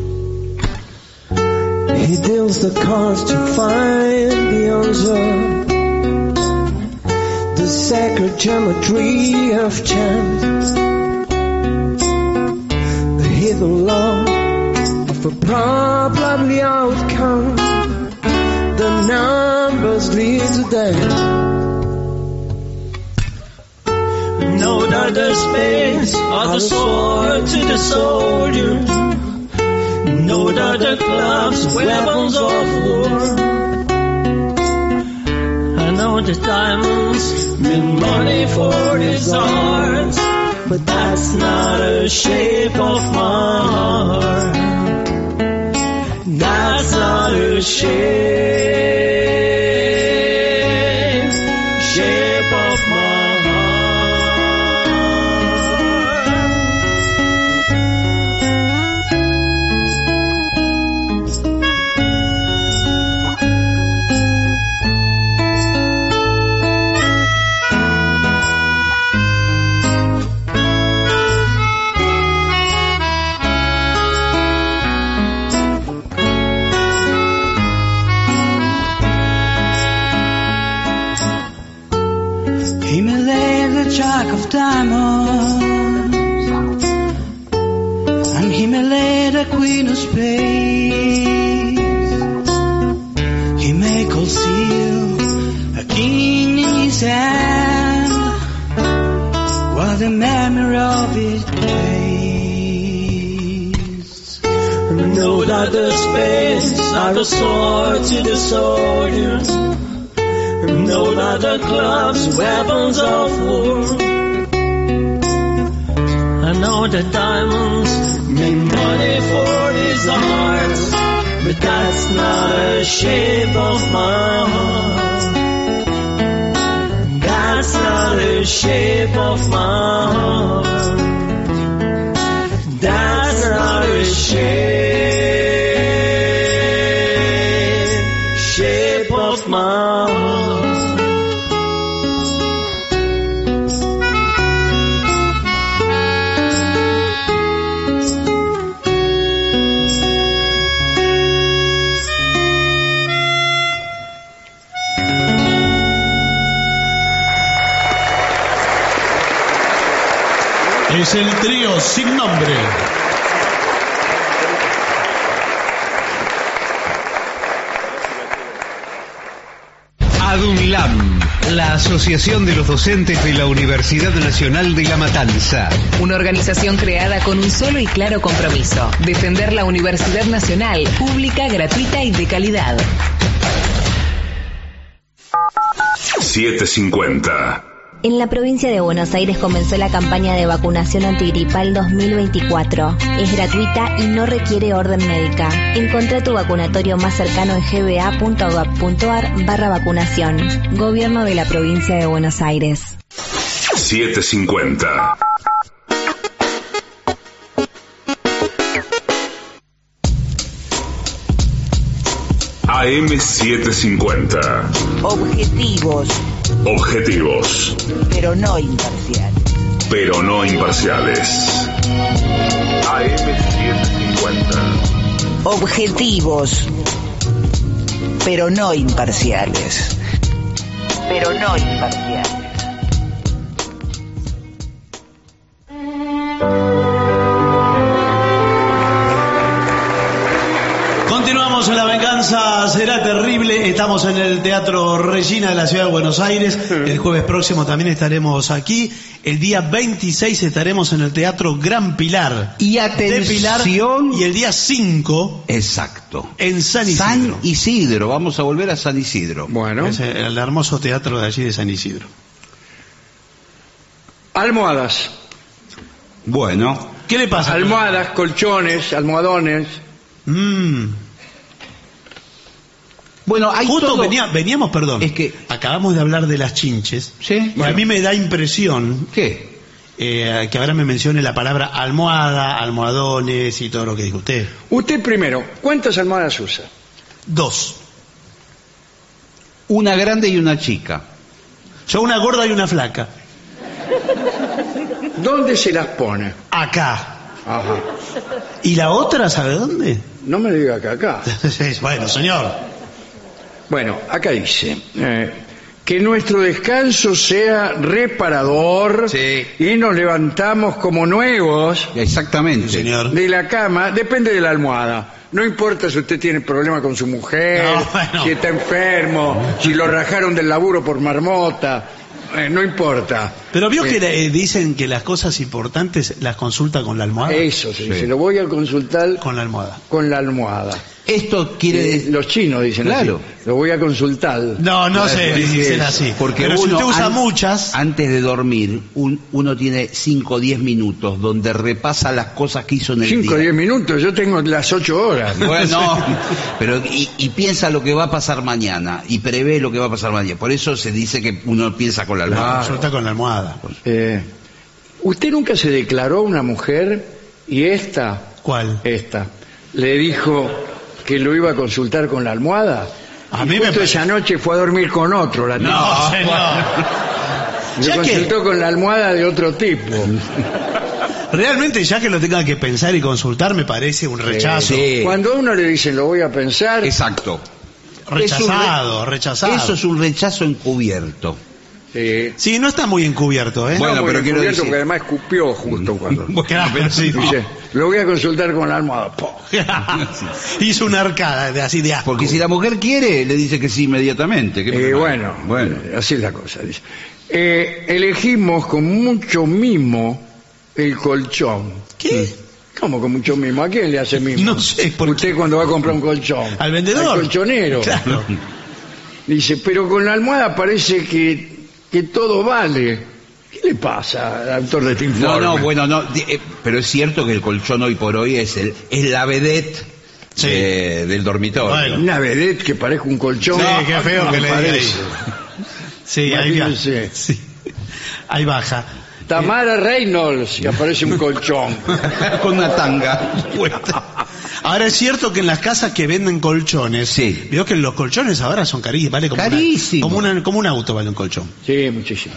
He deals the cards to find the answer, the sacred geometry of chance, the hidden law of a probably outcome, the numbers lead to death. No other space or the sword to the soldier, no other clubs, weapons of war. I know the diamonds mean money for his art, but that's not a shape of my heart. That's not a shape of my heart. He may lay the jack of diamonds, and he may lay the queen of spades. He may conceal a king in his hand, while the memory of it plays. No other space, not a sword to the soldier, no other clubs, weapons of war. I know the diamonds mean money for his art, but that's not a shape of my heart. That's not a shape of my heart. That's not a shape of my heart. Es el trío sin nombre. ADUNLAM, la Asociación de los Docentes de la Universidad Nacional de La Matanza. Una organización creada con un solo y claro compromiso: defender la Universidad Nacional, pública, gratuita y de calidad. 750. En la provincia de Buenos Aires comenzó la campaña de vacunación antigripal 2024. Es gratuita y no requiere orden médica. Encontrá tu vacunatorio más cercano en gba.gov.ar/vacunación. Gobierno de la provincia de Buenos Aires. 750. AM750. Objetivos. Objetivos. Pero no imparciales. Pero no imparciales. AM750. Objetivos. Pero no imparciales. Pero no imparciales. Continuamos en La Venganza Será Terrible. Estamos en el Teatro Regina de la Ciudad de Buenos Aires. El jueves próximo también estaremos aquí. El día 26 estaremos en el Teatro Gran Pilar. Y atención. De Pilar. Y el día 5. Exacto. En San Isidro. San Isidro. Vamos a volver a San Isidro. Bueno. Es el hermoso teatro de allí de San Isidro. Almohadas. Bueno. ¿Qué le pasa? Almohadas, colchones, almohadones. Bueno, hay justo todo... veníamos, perdón. Es que acabamos de hablar de las chinches. Sí. Y a mí me da impresión ¿qué? Que ahora me mencione la palabra almohada, almohadones y todo lo que dijo usted. Usted primero, ¿cuántas almohadas usa? 2. Una grande y una chica. Yo una gorda y una flaca. ¿Dónde se las pone? Acá. Ajá. ¿Y la otra sabe dónde? No me diga que acá. Bueno, señor. Bueno, acá dice que nuestro descanso sea reparador. Sí. Y nos levantamos como nuevos. Exactamente. Sí, señor. De la cama, depende de la almohada. No importa si usted tiene problemas con su mujer, No, bueno. si está enfermo, si lo rajaron del laburo por marmota. No importa. Pero vio que dicen que las cosas importantes las consulta con la almohada. Eso, se dice, lo voy a consultar Con la almohada. con la almohada. Esto quiere decir... Los chinos dicen Claro. así. Lo voy a consultar. No se dicen así. Porque pero si uno usted usa muchas... antes de dormir, uno tiene 5 o 10 minutos donde repasa las cosas que hizo en el 5 o día. 10 minutos, yo tengo las 8 horas. Bueno, pero y piensa lo que va a pasar mañana y prevé lo que va a pasar mañana. Por eso se dice que uno piensa con la almohada. Consulta con la almohada. ¿Usted nunca se declaró una mujer y esta ¿Cuál? le dijo que lo iba a consultar con la almohada? A Y mí me justo parece- esa noche fue a dormir con otro. La No, señor. Lo Ya que- consultó con la almohada de otro tipo. Realmente, ya que lo tenga que pensar y consultar, me parece un rechazo. Sí. Cuando a uno le dicen lo voy a pensar, Exacto. Rechazado. Eso es un rechazo encubierto. Sí, no está muy encubierto, ¿eh? Bueno, muy pero quiero encubierto, decir- porque además escupió justo cuando... Claro, sí. Dice, lo voy a consultar con la almohada. ¡Po! Hizo una arcada así de asco. Porque si la mujer quiere, le dice que sí inmediatamente. ¿Qué problema? Bueno, así es la cosa. Dice. Elegimos con mucho mimo el colchón. ¿Qué? ¿Cómo con mucho mimo? ¿A quién le hace mimo? No sé, ¿por Usted cuando va a comprar un colchón. ¿Al vendedor? Al colchonero. Claro. Dice, pero con la almohada parece que todo vale. ¿Qué le pasa, autor de este informe? No, pero es cierto que el colchón hoy por hoy es la vedette Sí. del dormitorio. Bueno. Una vedette que parezca un colchón. Sí, qué feo que le diga parece. ahí. Sí, ahí baja. Imagínense. Sí. Ahí baja. Tamara Reynolds y aparece un colchón. Con una tanga. Ahora es cierto que en las casas que venden colchones, Sí. veo que los colchones ahora son carísimos, vale como Carísimo. como un auto vale un colchón. Sí, muchísimo.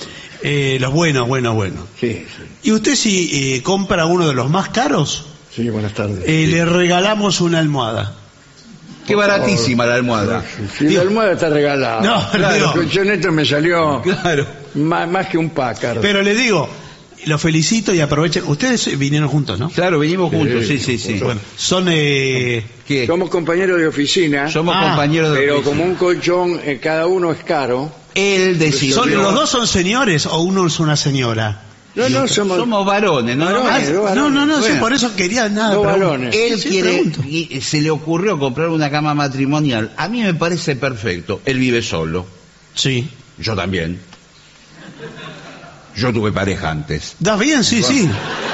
Los buenos. Sí. Y usted si compra uno de los más caros, Sí, buenas tardes. le regalamos una almohada. Qué baratísima la almohada. Si la almohada está regalada. No, claro, digo- el colchonete me salió Claro. más que un Packard. Pero le digo, lo felicito y aprovechen. Ustedes vinieron juntos, ¿no? Claro, venimos juntos, sí. Bueno, son ¿Qué? Somos compañeros de oficina, Somos compañeros de pero oficina. como un colchón cada uno es caro. Él decide. ¿Los dos son señores o uno es una señora? No, somos varones, ¿no? Varones, dos varones. No, sí, Bueno. por eso quería nada. Dos pregunto. varones. Él Sí, quiere, pregunto. y se le ocurrió comprar una cama matrimonial. A mí me parece perfecto. Él vive solo. Sí. Yo también. Yo tuve pareja antes. ¿Das bien? Sí, sí.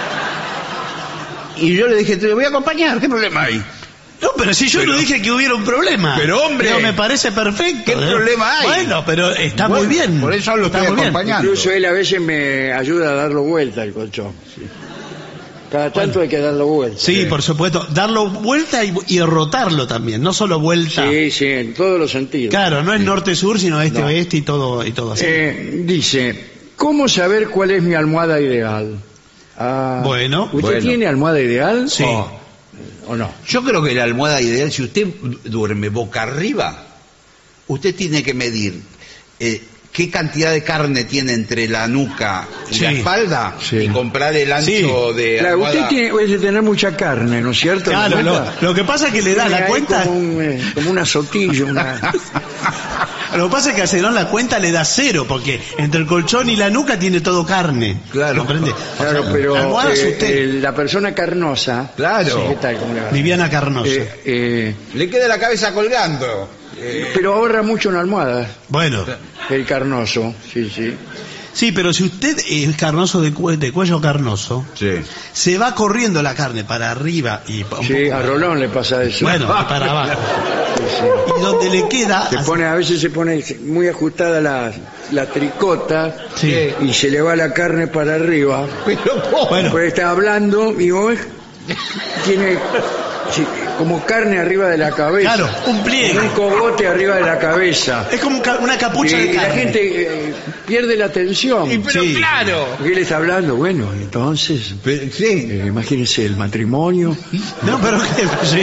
Y yo le dije, te voy a acompañar, ¿qué problema hay? No, pero si yo no dije que hubiera un problema. Pero, hombre. Pero me parece perfecto. ¿Qué problema hay? Bueno, pero está muy bien. Por eso lo estoy acompañando. Incluso él a veces me ayuda a darlo vuelta el colchón. Sí. Cada tanto hay que darlo vuelta. Sí, por supuesto. Darlo vuelta y rotarlo también, no solo vuelta. Sí, sí, en todos los sentidos. Claro, no es norte-sur, sino este-oeste y todo así. Dice, ¿cómo saber cuál es mi almohada ideal? Bueno. ¿Usted tiene almohada ideal? Sí. ¿O no? Yo creo que la almohada ideal, si usted duerme boca arriba, usted tiene que medir qué cantidad de carne tiene entre la nuca y la espalda y comprar el ancho de claro, almohada. usted puede tener mucha carne, ¿no es cierto? Claro, lo que pasa es que le da la cuenta... Como una sotilla, Lo que pasa es que a Zenón la cuenta le da 0, porque entre el colchón y la nuca tiene todo carne. Claro. ¿Comprende? Claro, pero la persona carnosa... Claro. ¿Qué tal? ¿Cómo le va? Viviana Carnosa. Le queda la cabeza colgando. Pero ahorra mucho en almohadas. Bueno. El carnoso, sí, sí. Sí, pero si usted es carnoso de cuello carnoso, se va corriendo la carne para arriba y a Rolón le pasa eso. Bueno, y para abajo. Sí. Y donde le queda... a veces se pone muy ajustada la tricota y se le va la carne para arriba. Bueno. Pues está hablando y vos tiene... como carne arriba de la cabeza. Claro, un pliegue. Un cogote arriba de la cabeza. Es como una capucha de carne. Y la gente pierde la atención. Pero claro. ¿Qué le está hablando? Bueno, entonces... imagínese el matrimonio. No, pero ¿qué?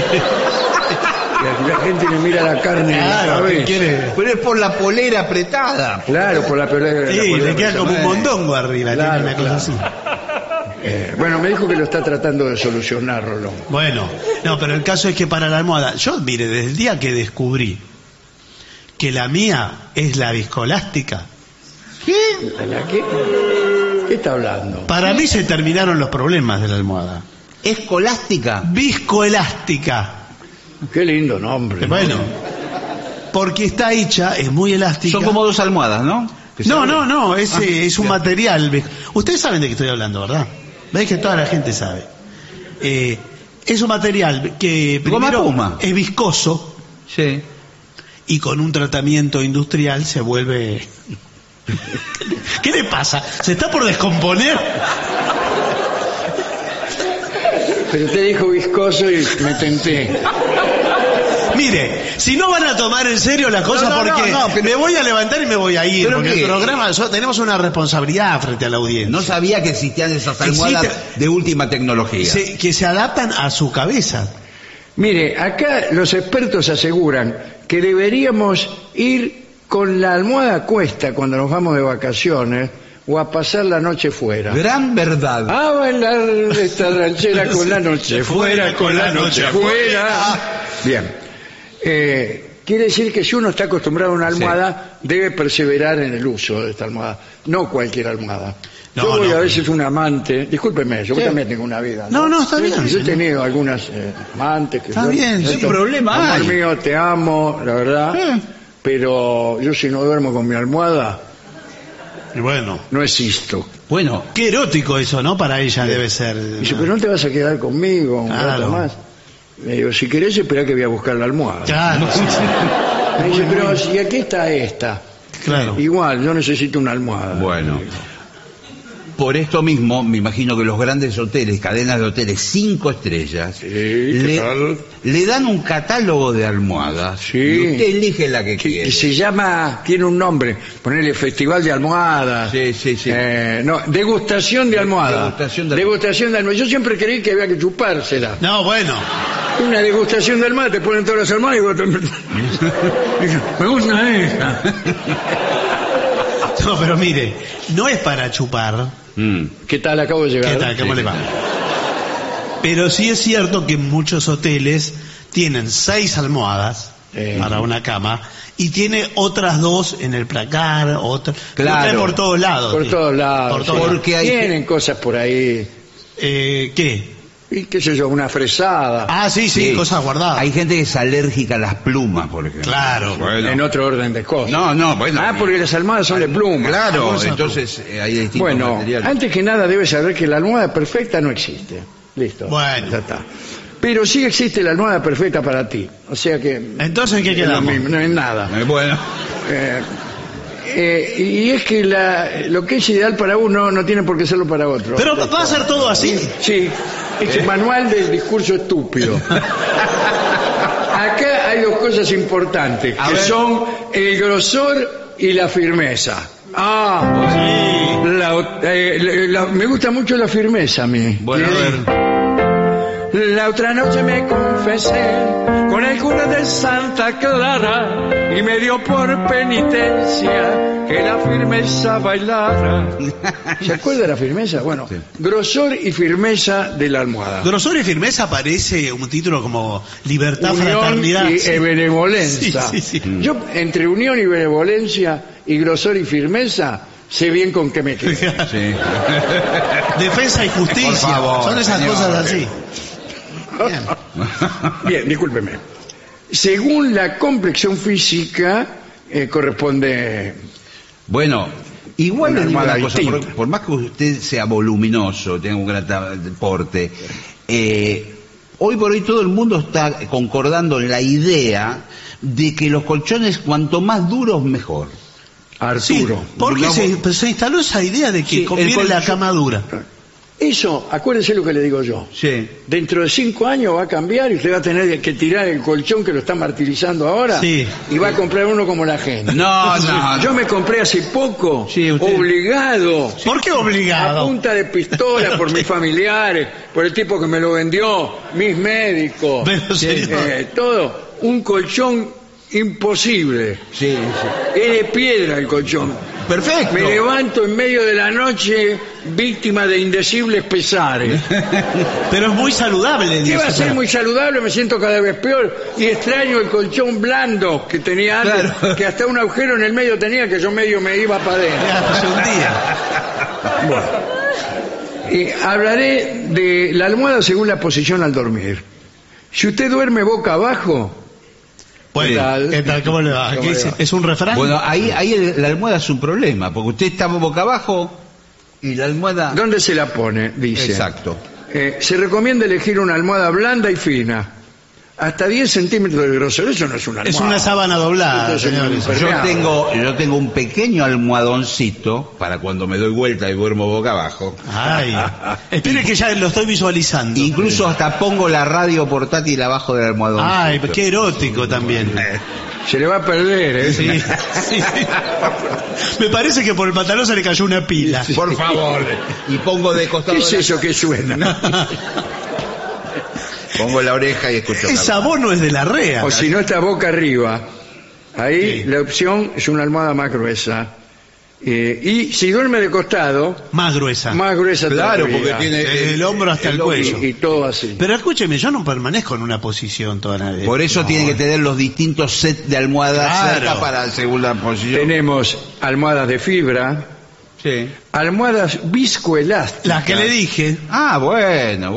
La gente le mira la carne en la cabeza. Pero es por la polera apretada. Claro, por la polera. Sí, le queda como un mondongo arriba. Claro, una cosa así. Bueno, me dijo que lo está tratando de solucionar, Rolón. Bueno, no, pero el caso es que para la almohada, yo, mire, desde el día que descubrí que la mía es la viscoelástica. ¿Qué? ¿La qué? ¿Qué está hablando? Para mí se terminaron los problemas de la almohada. ¿Escolástica? Viscoelástica. Qué lindo nombre. Bueno, porque está hecha, es muy elástica. Son como dos almohadas, ¿no? No, es un material. Ustedes saben de qué estoy hablando, ¿verdad? Veis que toda la gente sabe. Es un material que primero es viscoso. Sí. Y con un tratamiento industrial se vuelve... ¿Qué le pasa? ¿Se está por descomponer? Pero usted dijo viscoso y me tenté. Mire, si no van a tomar en serio la cosa, porque me voy a levantar y me voy a ir, porque el programa, tenemos una responsabilidad frente a la audiencia. No sabía que existían esas almohadas de última tecnología. Que se adaptan a su cabeza. Mire, acá los expertos aseguran que deberíamos ir con la almohada a cuesta cuando nos vamos de vacaciones o a pasar la noche fuera. Gran verdad. A bailar esta ranchera con la noche fuera, con la noche fuera. Bien. Quiere decir que si uno está acostumbrado a una almohada, debe perseverar en el uso de esta almohada. No cualquier almohada. Yo voy a veces un amante, discúlpeme, yo también tengo una vida. No, está bien. Yo he tenido algunas amantes que... Está bien, sin problema. Amor mío, te amo, la verdad. Pero yo si no duermo con mi almohada... Bueno. No existo. Bueno, qué erótico eso, ¿no? Para ella debe ser. Dice, pero no te vas a quedar conmigo un rato más. Le digo, si querés, esperá que voy a buscar la almohada. Claro. Me dice, pero ¿y aquí está esta? Claro. Igual, yo necesito una almohada. Bueno. Por esto mismo, me imagino que los grandes hoteles, cadenas de hoteles 5 estrellas, le dan un catálogo de almohadas. Sí. Y usted elige la que quiere. Que se llama, tiene un nombre, ponerle Festival de Almohadas. Sí. No, degustación de almohadas. Degustación de almohadas. Yo siempre creí que había que chupársela. No, bueno. Una degustación de almohadas, te ponen todas las almohadas y vos me gusta esta. No, pero mire, no es para chupar. ¿Qué tal? Acabo de llegar. ¿Qué tal? ¿Cómo le va? Pero sí es cierto que muchos hoteles tienen 6 almohadas para una cama y tiene otras 2 en el placar, claro, por todos lados. Por todos lados. Porque tienen cosas por ahí. ¿Qué? y qué sé yo, una fresada. Ah, sí, cosas guardadas. Hay gente que es alérgica a las plumas, por ejemplo. Claro. Bueno. En otro orden de cosas. No, bueno. Porque las almohadas son de pluma. Claro, entonces hay distintos materiales. Antes que nada debes saber que la almohada perfecta no existe. Listo. Bueno. Ya está. Pero sí existe la almohada perfecta para ti. O sea que... Entonces, ¿en qué quedamos? No es nada. Bueno. Y es que lo que es ideal para uno no tiene por qué serlo para otro. Pero va a ser todo así. Sí, es el manual del discurso estúpido. Acá hay dos cosas importantes, que son el grosor y la firmeza. Me gusta mucho la firmeza a mí. Bueno, a ver. La otra noche me confesé con el cura de Santa Clara y me dio por penitencia que la firmeza bailara. ¿Se acuerda de la firmeza? Bueno, sí. Grosor y firmeza de la almohada. Grosor y firmeza parece un título como libertad, unión fraternidad y benevolencia. Sí. Yo entre unión y benevolencia y grosor y firmeza sé bien con qué me quedo. Sí. Defensa y justicia. Por favor, son esas señor. cosas así. Bien, discúlpeme. Según la complexión física, corresponde... Bueno, igual una le digo almohada una cosa, distinta. por más que usted sea voluminoso, tenga un gran porte, hoy por hoy todo el mundo está concordando en la idea de que los colchones cuanto más duros mejor. Arturo. Sí, porque se instaló esa idea de que conviene la cama dura. Eso, acuérdese lo que le digo yo. Sí. Dentro de 5 años va a cambiar y usted va a tener que tirar el colchón que lo está martirizando ahora y va a comprar uno como la gente. No. Yo me compré hace poco, usted... obligado. ¿Por qué obligado? A punta de pistola por mis familiares, por el tipo que me lo vendió, mis médicos, todo. Un colchón imposible. Sí. Es de piedra el colchón. Perfecto. Me levanto en medio de la noche víctima de indecibles pesares. Pero es muy saludable. ¿Qué va a ser muy saludable? Me siento cada vez peor y extraño el colchón blando que tenía antes, que hasta un agujero en el medio tenía que yo medio me iba para adentro. Bueno. Hablaré de la almohada según la posición al dormir. Si usted duerme boca abajo... Bueno, ¿qué tal? ¿Cómo le va? ¿Es un refrán? Bueno, ahí la almohada es un problema, porque usted está boca abajo y la almohada... ¿Dónde se la pone? Dice. Exacto. Se recomienda elegir una almohada blanda y fina. Hasta 10 centímetros de grosor. Eso no es una almohada. Es una sábana doblada, señores. Yo tengo un pequeño almohadoncito para cuando me doy vuelta y duermo boca abajo. Ay, espere que ya lo estoy visualizando. Incluso hasta pongo la radio portátil abajo del almohadoncito. Ay, qué erótico también. Se le va a perder, ¿eh? Sí. Me parece que por el pantalón se le cayó una pila. Por favor. Y pongo de costado. ¿Qué es eso que suena? Pongo la oreja y escucho. Esa voz no es de la REA. O si no está boca arriba. Ahí la opción es una almohada más gruesa. Y si duerme de costado... Más gruesa. Claro, todavía. porque tiene el hombro hasta el cuello. Y todo así. Pero escúcheme, yo no permanezco en una posición toda la vez. Por eso tiene que tener los distintos sets de almohadas cerca para según la posición. Tenemos almohadas de fibra. Sí. Almohadas viscoelásticas. Las que le dije. Ah, bueno.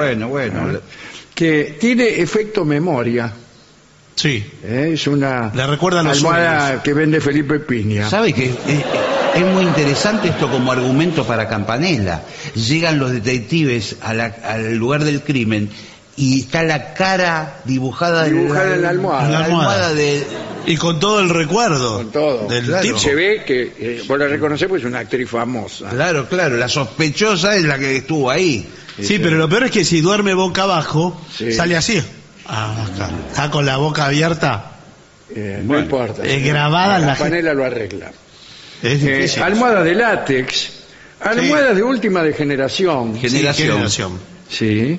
Que tiene efecto memoria. Sí. Es una le recuerda los almohada sueños que vende Felipe Piña. ¿Sabe qué? Es muy interesante esto como argumento para Campanella. Llegan los detectives al lugar del crimen y está la cara dibujada en la almohada. La almohada y con todo el recuerdo. Con todo. Del tipo. Se ve que vos la reconocés porque es una actriz famosa. Claro. La sospechosa es la que estuvo ahí. Sí, pero lo peor es que si duerme boca abajo, sale así. Está con la boca abierta. No importa. Es grabada en la Campanella lo arregla. Es difícil. Almohadas de látex. Almohadas de última generación. Generación. Sí.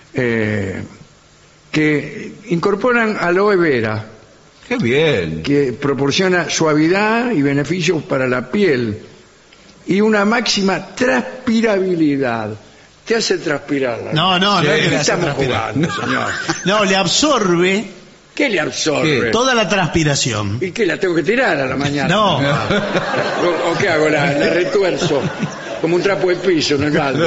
Que incorporan aloe vera. Qué bien. Que proporciona suavidad y beneficios para la piel. Y una máxima transpirabilidad. Te hace transpirar. No es que le hace transpirar. Señor. No, le absorbe. ¿Qué le absorbe? Toda la transpiración. ¿Y qué? ¿La tengo que tirar a la mañana? No. ¿O qué hago? La retuerzo como un trapo de piso en el balde.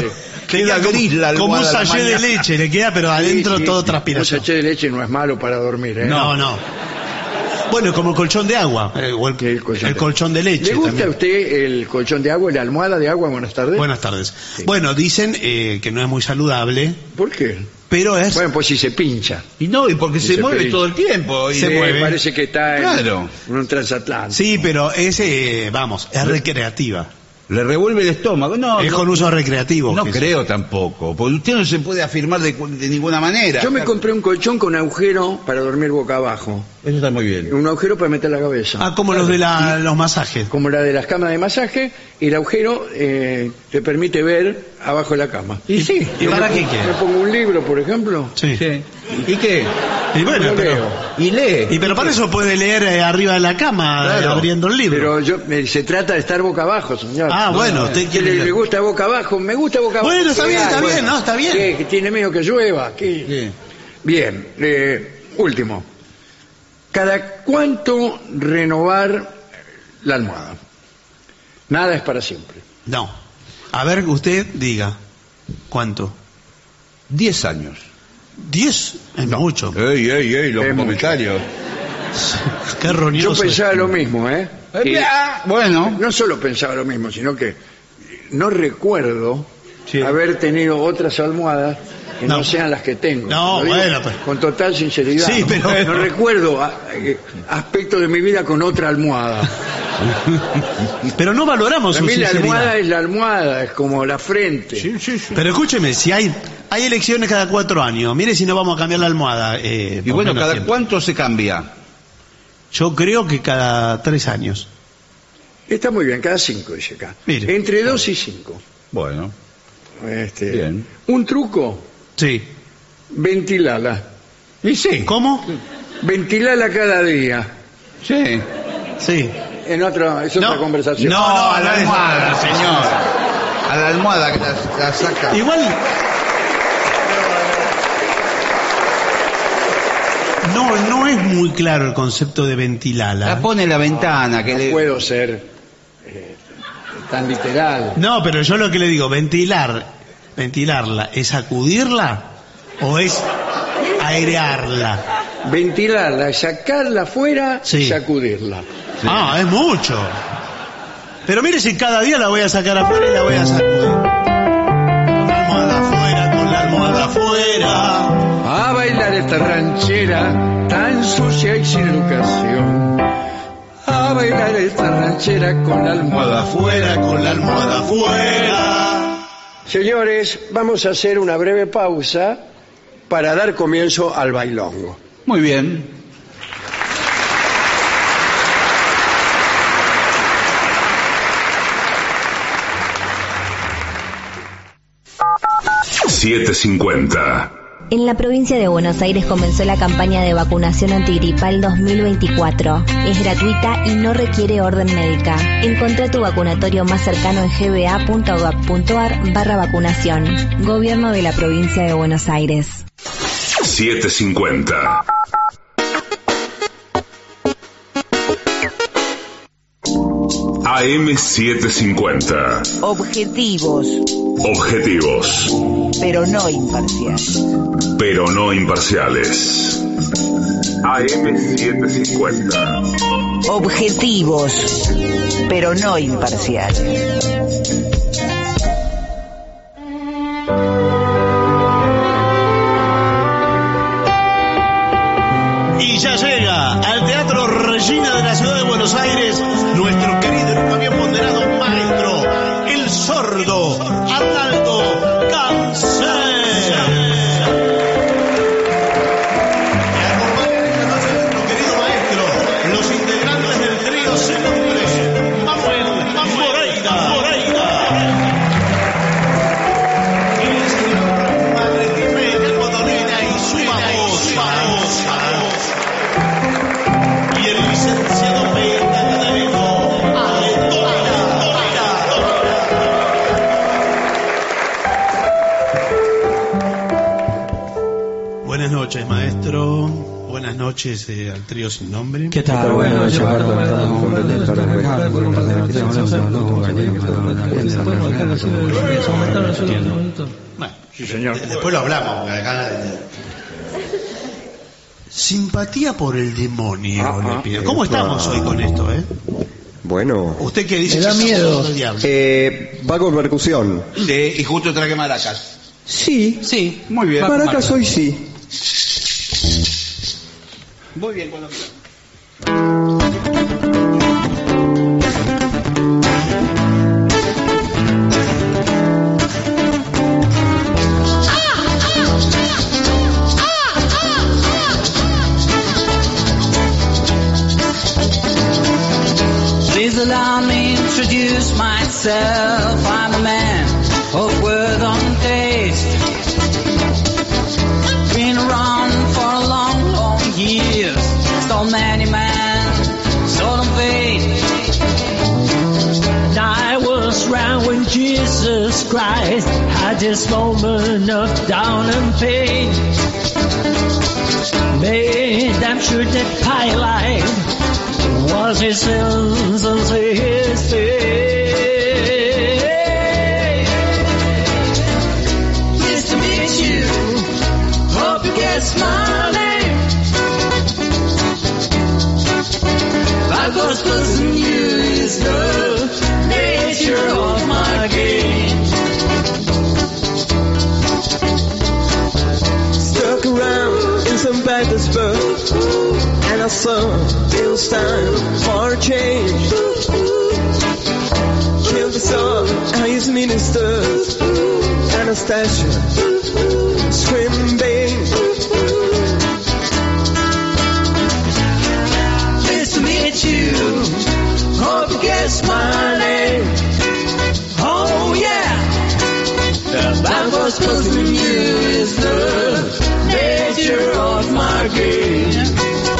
Queda gris la como un almohada. sachet de leche, le queda, pero adentro Sí, todo un transpiración. sachet de leche no es malo para dormir, ¿eh? No. Bueno, como el colchón de agua, o el colchón de leche. ¿Le gusta también. a usted el colchón de agua y la almohada de agua? Buenas tardes. Buenas tardes. Bueno, dicen que no es muy saludable, ¿Por qué? pero es... Bueno, pues si se pincha. Y no, y porque se mueve pincha. todo el tiempo. Y Se mueve. Parece que está Claro. en un transatlántico. Sí, pero es, es recreativa. Le revuelve el estómago. No, Es no, con uso recreativo. no que creo tampoco. Porque usted no se puede afirmar de ninguna manera. Yo me compré un colchón con agujero para dormir boca abajo. Eso está muy bien. Un agujero para meter la cabeza. Ah, como los de los masajes. Como la de las camas de masaje, y el agujero te permite ver abajo de la cama. ¿Y sí? ¿Y Yo para me qué pongo- quiere? Me pongo un libro, por ejemplo. Sí. Sí. ¿Y qué? Y bueno, Lo pero... leo. Y lee. Y pero para eso puede leer arriba de la cama, Claro. abriendo el libro. Pero se trata de estar boca abajo, señor. Ah, bueno, usted ¿Qué quiere... le gusta boca abajo? Me gusta boca abajo. Bueno, está bien, está bien, no, está bien. ¿Qué? ¿Que tiene miedo que llueva? ¿Qué? Sí. Bien, último. ¿Cada cuánto renovar la almohada? Nada es para siempre. No. A ver, usted diga. ¿Cuánto? 10 años. 10 es mucho. Ey, los Es mucho. comentarios. Qué Yo roñoso. pensaba lo mismo, ¿eh? Y Bueno. no solo pensaba lo mismo, sino que no recuerdo Sí. haber tenido otras almohadas que no, No. sean las que tengo. No, Lo digo bueno, pues. con total sinceridad. Sí, pero- no recuerdo aspectos de mi vida con otra almohada. Pero no valoramos Para su mí la sinceridad. almohada es la almohada, es como la frente. Pero escúcheme, si hay elecciones cada 4 años, mire si no vamos a cambiar la almohada. Y por bueno, menos ¿cada tiempo. cuánto se cambia? Yo creo que cada 3 años. Está muy bien, cada 5 dice acá. Mire. Entre 2 y 5. Bueno, bien. Un truco, Sí. ventilala. Y sí. ¿Cómo? Ventilala cada día. Sí. Sí. Es otra conversación. No, a la almohada, señor. A la almohada que la saca. Igual. No es muy claro el concepto de ventilarla. La pone en la ventana. Que No le... puedo ser tan literal. No, pero yo lo que le digo, ventilarla, ¿es sacudirla o es airearla? Ventilarla, sacarla afuera Sí. y sacudirla. Ah, es mucho. Pero mire si cada día la voy a sacar afuera y la voy a sacudir. Con la almohada afuera, con la almohada afuera. A bailar esta ranchera tan sucia y sin educación. A bailar esta ranchera con la almohada Afuera, con la almohada afuera. Señores, vamos a hacer una breve pausa para dar comienzo al bailongo. Muy bien. $7.50. En la provincia de Buenos Aires comenzó la campaña de vacunación antigripal 2024. Es gratuita y no requiere orden médica. Encontrá tu vacunatorio más cercano en gba.gov.ar/vacunación. Gobierno de la provincia de Buenos Aires. 7.50. AM750. Objetivos, Objetivos, pero no imparciales. pero no imparciales. AM750. Objetivos, pero no imparciales. Y ya llega al Teatro Regina de la Ciudad de Buenos Aires nuestro querido y nunca bien ponderado maestro, el sordo Arnaldo Cancel. Me acompañan esta noche nuestro querido maestro, los integrantes del trío célebre, Manuel Moreira. El señor Magnetisme Calvotolina y su babosa. Y el licenciado Pedro Académico Buenas noches, maestro. Buenas noches al trío sin nombre. ¿Qué tal? Buenas noches, Alberto. Sí, señor. Después lo hablamos. Simpatía por el demonio, le pido. ¿Cómo estamos hoy con esto, Bueno. ¿Usted qué dice? Me da miedo. Va con percusión. Sí, y justo traje maracas. Sí. Sí. Muy bien. Maracas hoy sí. Muy bien, cuando Please allow me to introduce myself. I'm a man of word on taste. Been around for a long, long years. Stole many men, sold on faith. I was round when Jesus Christ had this moment of down and pain. Made them sure that highlight was his sins and his faith. Pleased to meet you. Hope you guess my name. My gospel's in you is the nature of my game. Stuck around in St. Petersburg, and I saw it was time for a change. Killed the son and his ministers, Anastasia, screaming bang. Pleased to meet you. Hope you guess my name. Oh yeah. The bad gospel's in you is the nature of my game.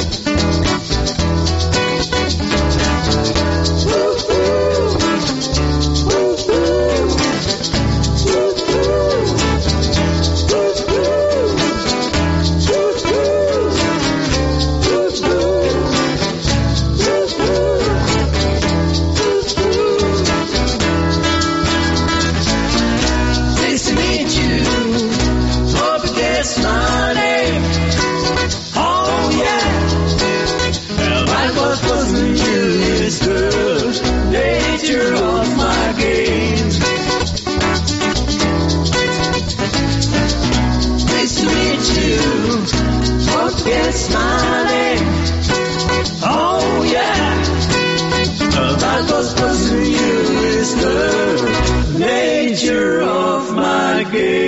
Yes, my name. Oh yeah. The gospel's in you is the nature of my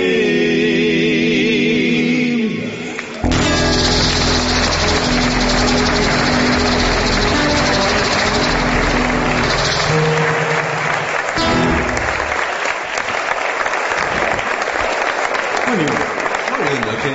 game. Muy lindo, che.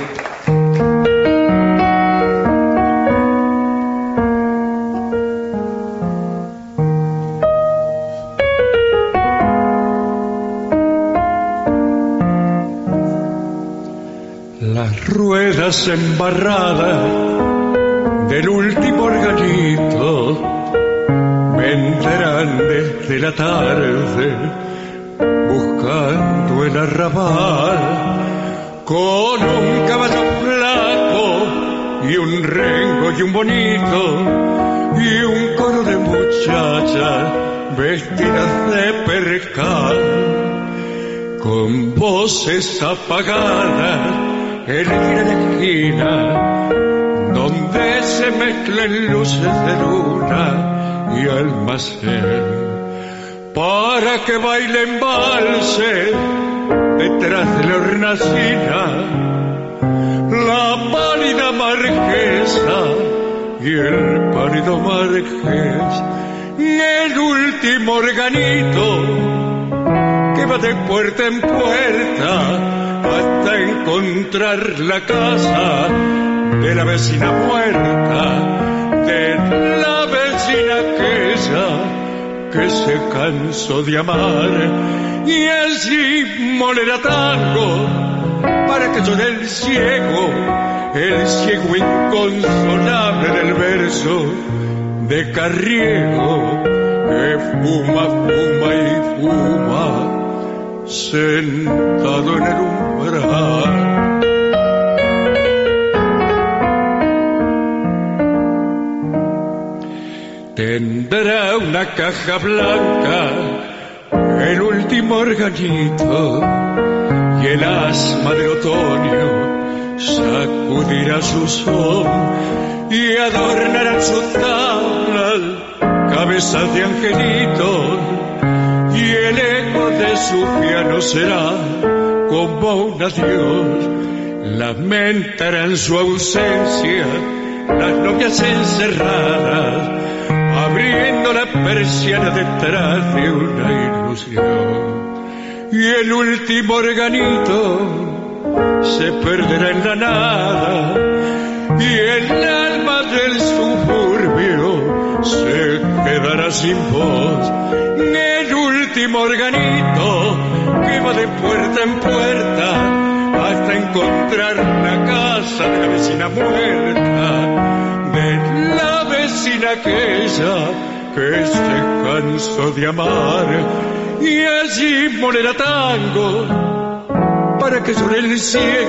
Ruedas embarradas del último organito vendrán desde la tarde buscando el arrabal con un caballo flaco y un rengo y un bonito y un coro de muchachas vestidas de percal con voces apagadas en la esquina donde se mezclan luces de luna y almacén para que bailen valse detrás de la hornacina la pálida marquesa y el pálido marqués el último organito que va de puerta en puerta hasta encontrar la casa de la vecina muerta, de la vecina aquella que se cansó de amar y así molera tango para que llore el ciego inconsolable del verso de Carriego que fuma, fuma y fuma, sentado en el umbral. Tendrá una caja blanca, el último organito, y el asma de otoño sacudirá su son y adornará su tabla cabezas de angelitos, y el eco de su piano será como un adiós. Lamentarán su ausencia las novias encerradas, abriendo la persiana detrás de una ilusión. Y el último organito se perderá en la nada, y el alma del suburbio se quedará sin voz. El último organito que va de puerta en puerta hasta encontrar la casa de la vecina muerta, de la vecina aquella que se cansó de amar, y allí morirá tango para que llore el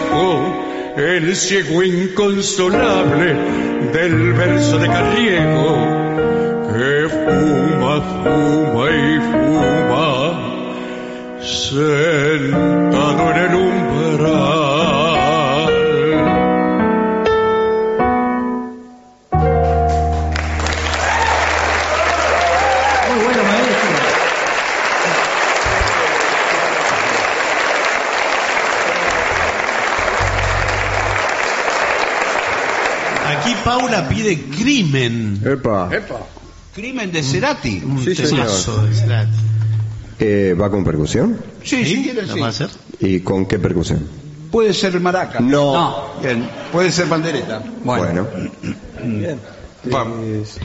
ciego inconsolable del verso de Carriego, que fuma, fuma y fuma, sentado en el umbral. Muy bueno, maestro. Aquí Paula pide Crimen. Epa. Crimen de Cerati. Sí, Temazo señor. de Cerati. ¿Va con percusión? Sí, si quieres, ¿Lo sí. va a hacer? ¿Y con qué percusión? Puede ser maraca. No. Bien. Puede ser pandereta. Bueno. Bien. Vamos.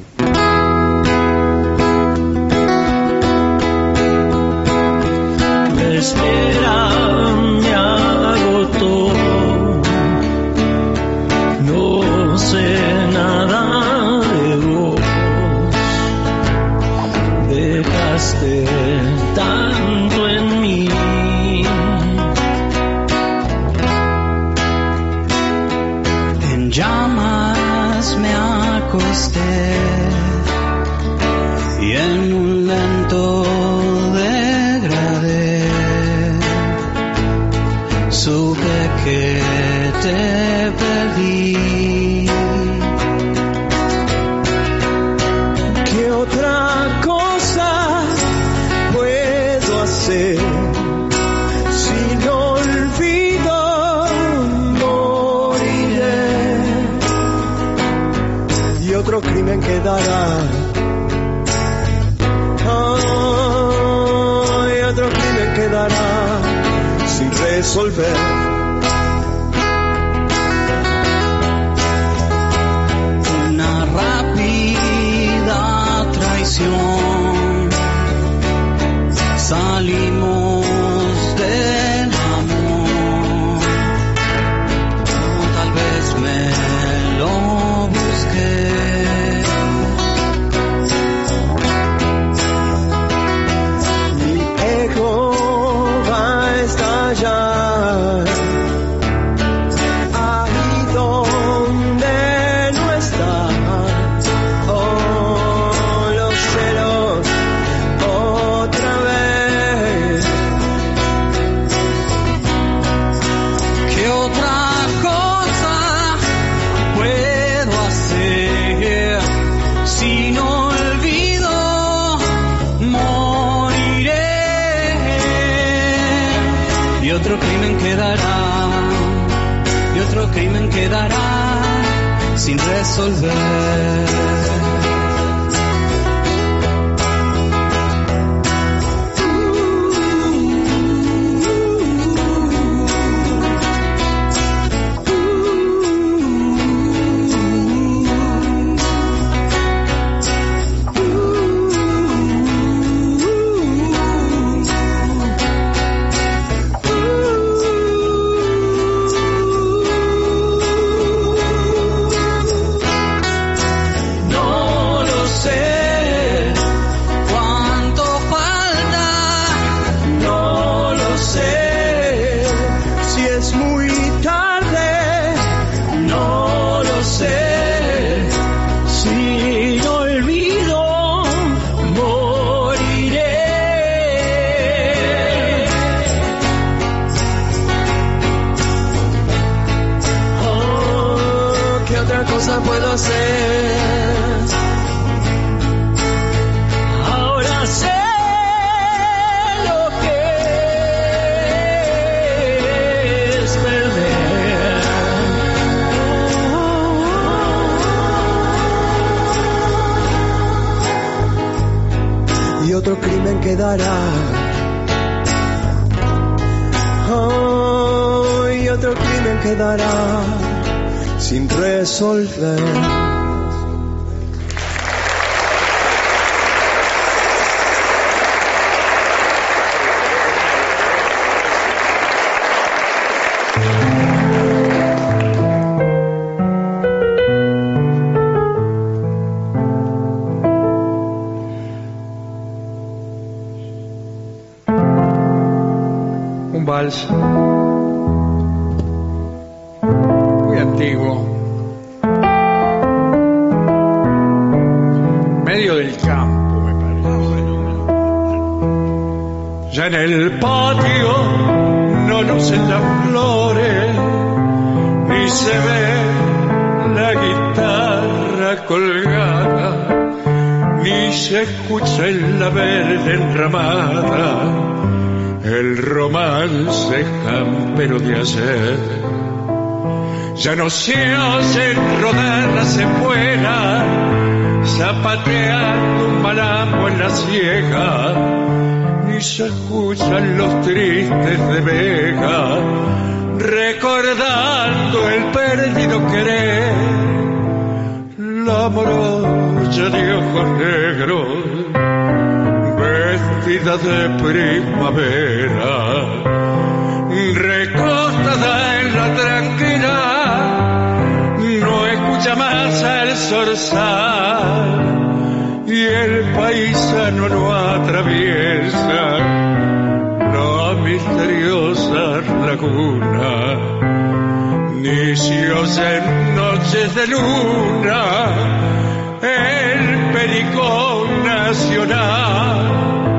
Me espera, me agotó. No sé nada de vos. Dejaste tanto en mí. En llamas me acosté y en un lento degradé supe que te perdí. ¿Qué otra cosa puedo hacer si no olvido? Moriré y otro crimen quedará. Y otro crimen quedará sin resolver. Una rápida traición, salimos del amor, o tal vez me lo busqué. Mi ego va a estallar ahí donde no estás. Oh, los celos otra vez. ¿Qué otra cosa puedo hacer si no olvido? Moriré y otro crimen quedará, y otro crimen quedará sin resolver. No conocer. Ahora sé lo que es perder. Y otro crimen quedará. Oh, y otro crimen quedará sin resolver. Un vals muy antiguo, medio del campo, me parece. Ya en el patio no lucen las flores, ni se ve la guitarra colgada, ni se escucha en la verde enramada el romance campero de ayer. Ya no se oyen rodar las espuelas, zapateando un malambo en la ciega, ni se escuchan los tristes de Vega, recordando el perdido querer. La morocha de ojos negros, vestida de primavera, recostada en la tranquila, no escucha más al zorzal, y el paisano no atraviesa la misteriosa laguna, ni se oyen noches de luna el pericón nacional.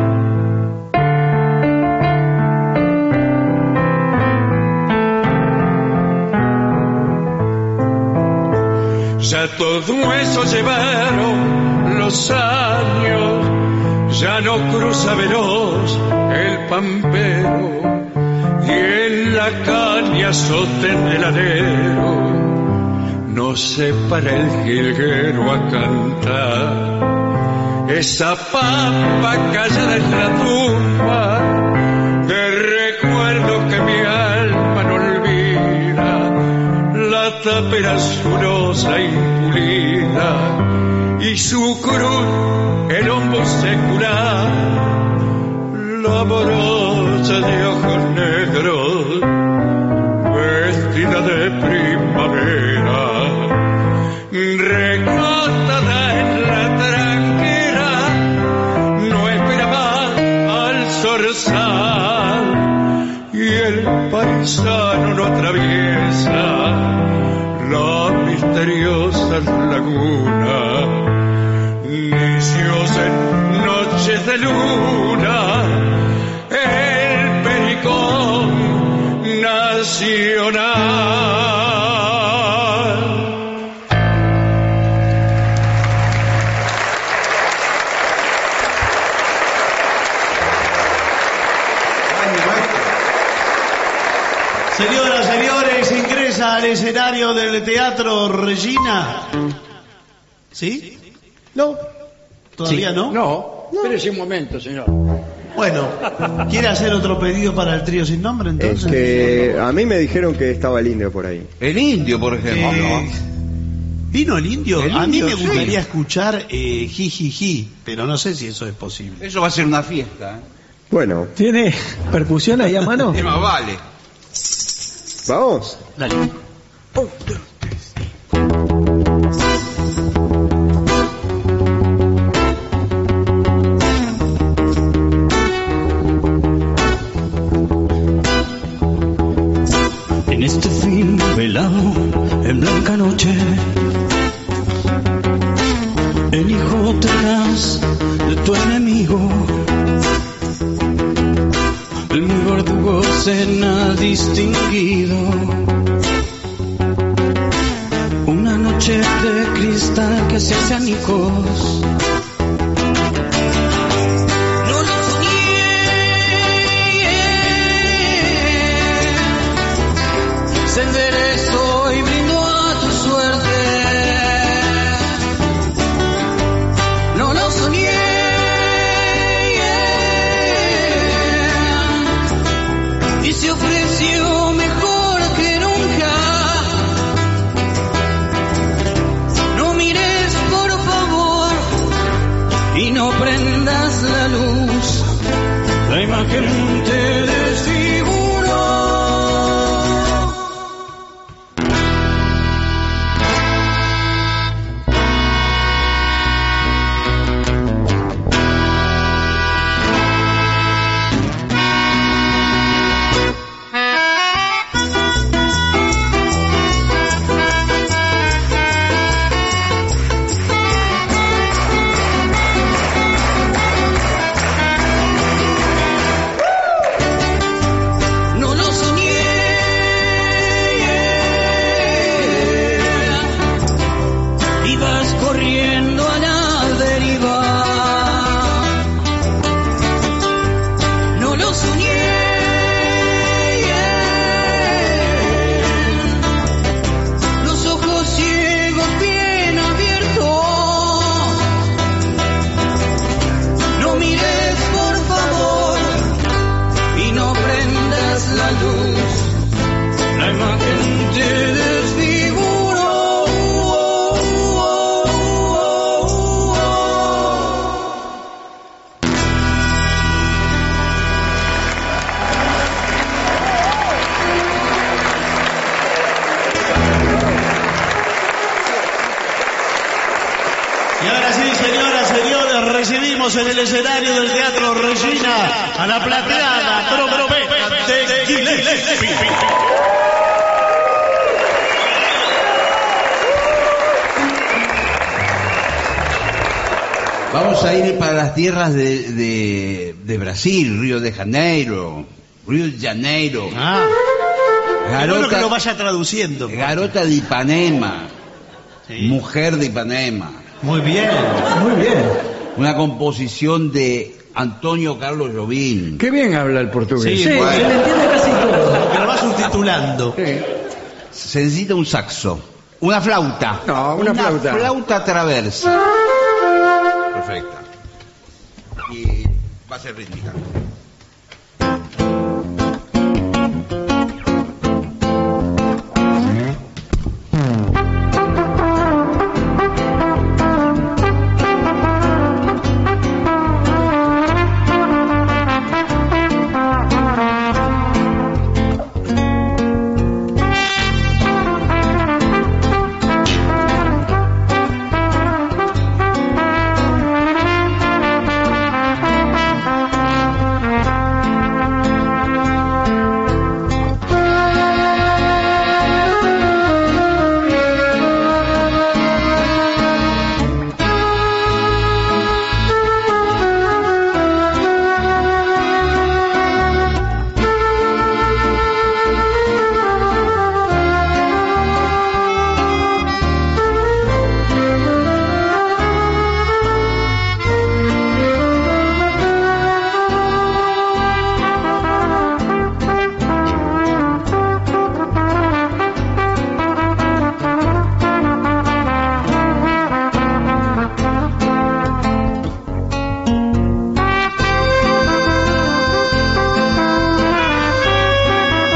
Ya todo eso llevaron los años, ya no cruza veloz el pampero, y en la caña sostén del alero no se para el jilguero a cantar esa pampa callada en la tumba de recuerdo que mi alma no olvida, la tapera azulosa impulida y su cruz el hombro secular, la morocha de ojos negros vestida de primavera, recostada en la tranquera, no espera más al zorzal, y el paisano no atraviesa la misteriosa laguna, ni se oyen noches de luna el pericón nacional. Señoras, señores, ingresa al escenario del Teatro Regina. ¿Sí? No. ¿Todavía Sí. no? No, espérese un momento, señor. Bueno, ¿quiere hacer otro pedido para el trío sin nombre entonces? Es que a mí me dijeron que estaba el indio por ahí. El indio, por ejemplo. ¿Vino el indio? El A mí indio, me gustaría sí. escuchar Jijiji, pero no sé si eso es posible. Eso va a ser una fiesta. Bueno, ¿Tiene percusión ahí a mano? ¿Qué más vale? vamos. Dale. En este fin velado, en blanca noche, el hijo tenaz de tu enemigo, el muy verdugo cena distinguido. Una noche noches de cristal que se hacen añicos. No lo soñé, se enderezó y brindó a tu suerte. No lo soñé, y se ofreció mejor que nunca. No mires por favor y no prendas la luz, la imagen te desfiguró. No lo soñé, ibas corriendo a la deriva. No lo soñé, los ojos ciegos bien abiertos. No mires por favor y no prendas la luz, la imagen te desfiguró. Y ahora sí, señoras, señores, recibimos en el escenario del Teatro Regina a la plateada trompeta de Gillespie. Vamos a ir para las tierras de Brasil, Río de Janeiro. Río de Janeiro. Ah, qué bueno que lo vaya traduciendo. Garota de Ipanema. Sí. Mujer de Ipanema. Muy bien. Muy bien. Una composición de Antonio Carlos Jobim. Qué bien habla el portugués. Sí, Se le entiende casi todo. Que lo va subtitulando. Se necesita un saxo. Una flauta. No, una flauta. Flauta traversa. Perfecta. Y va a ser rítmica.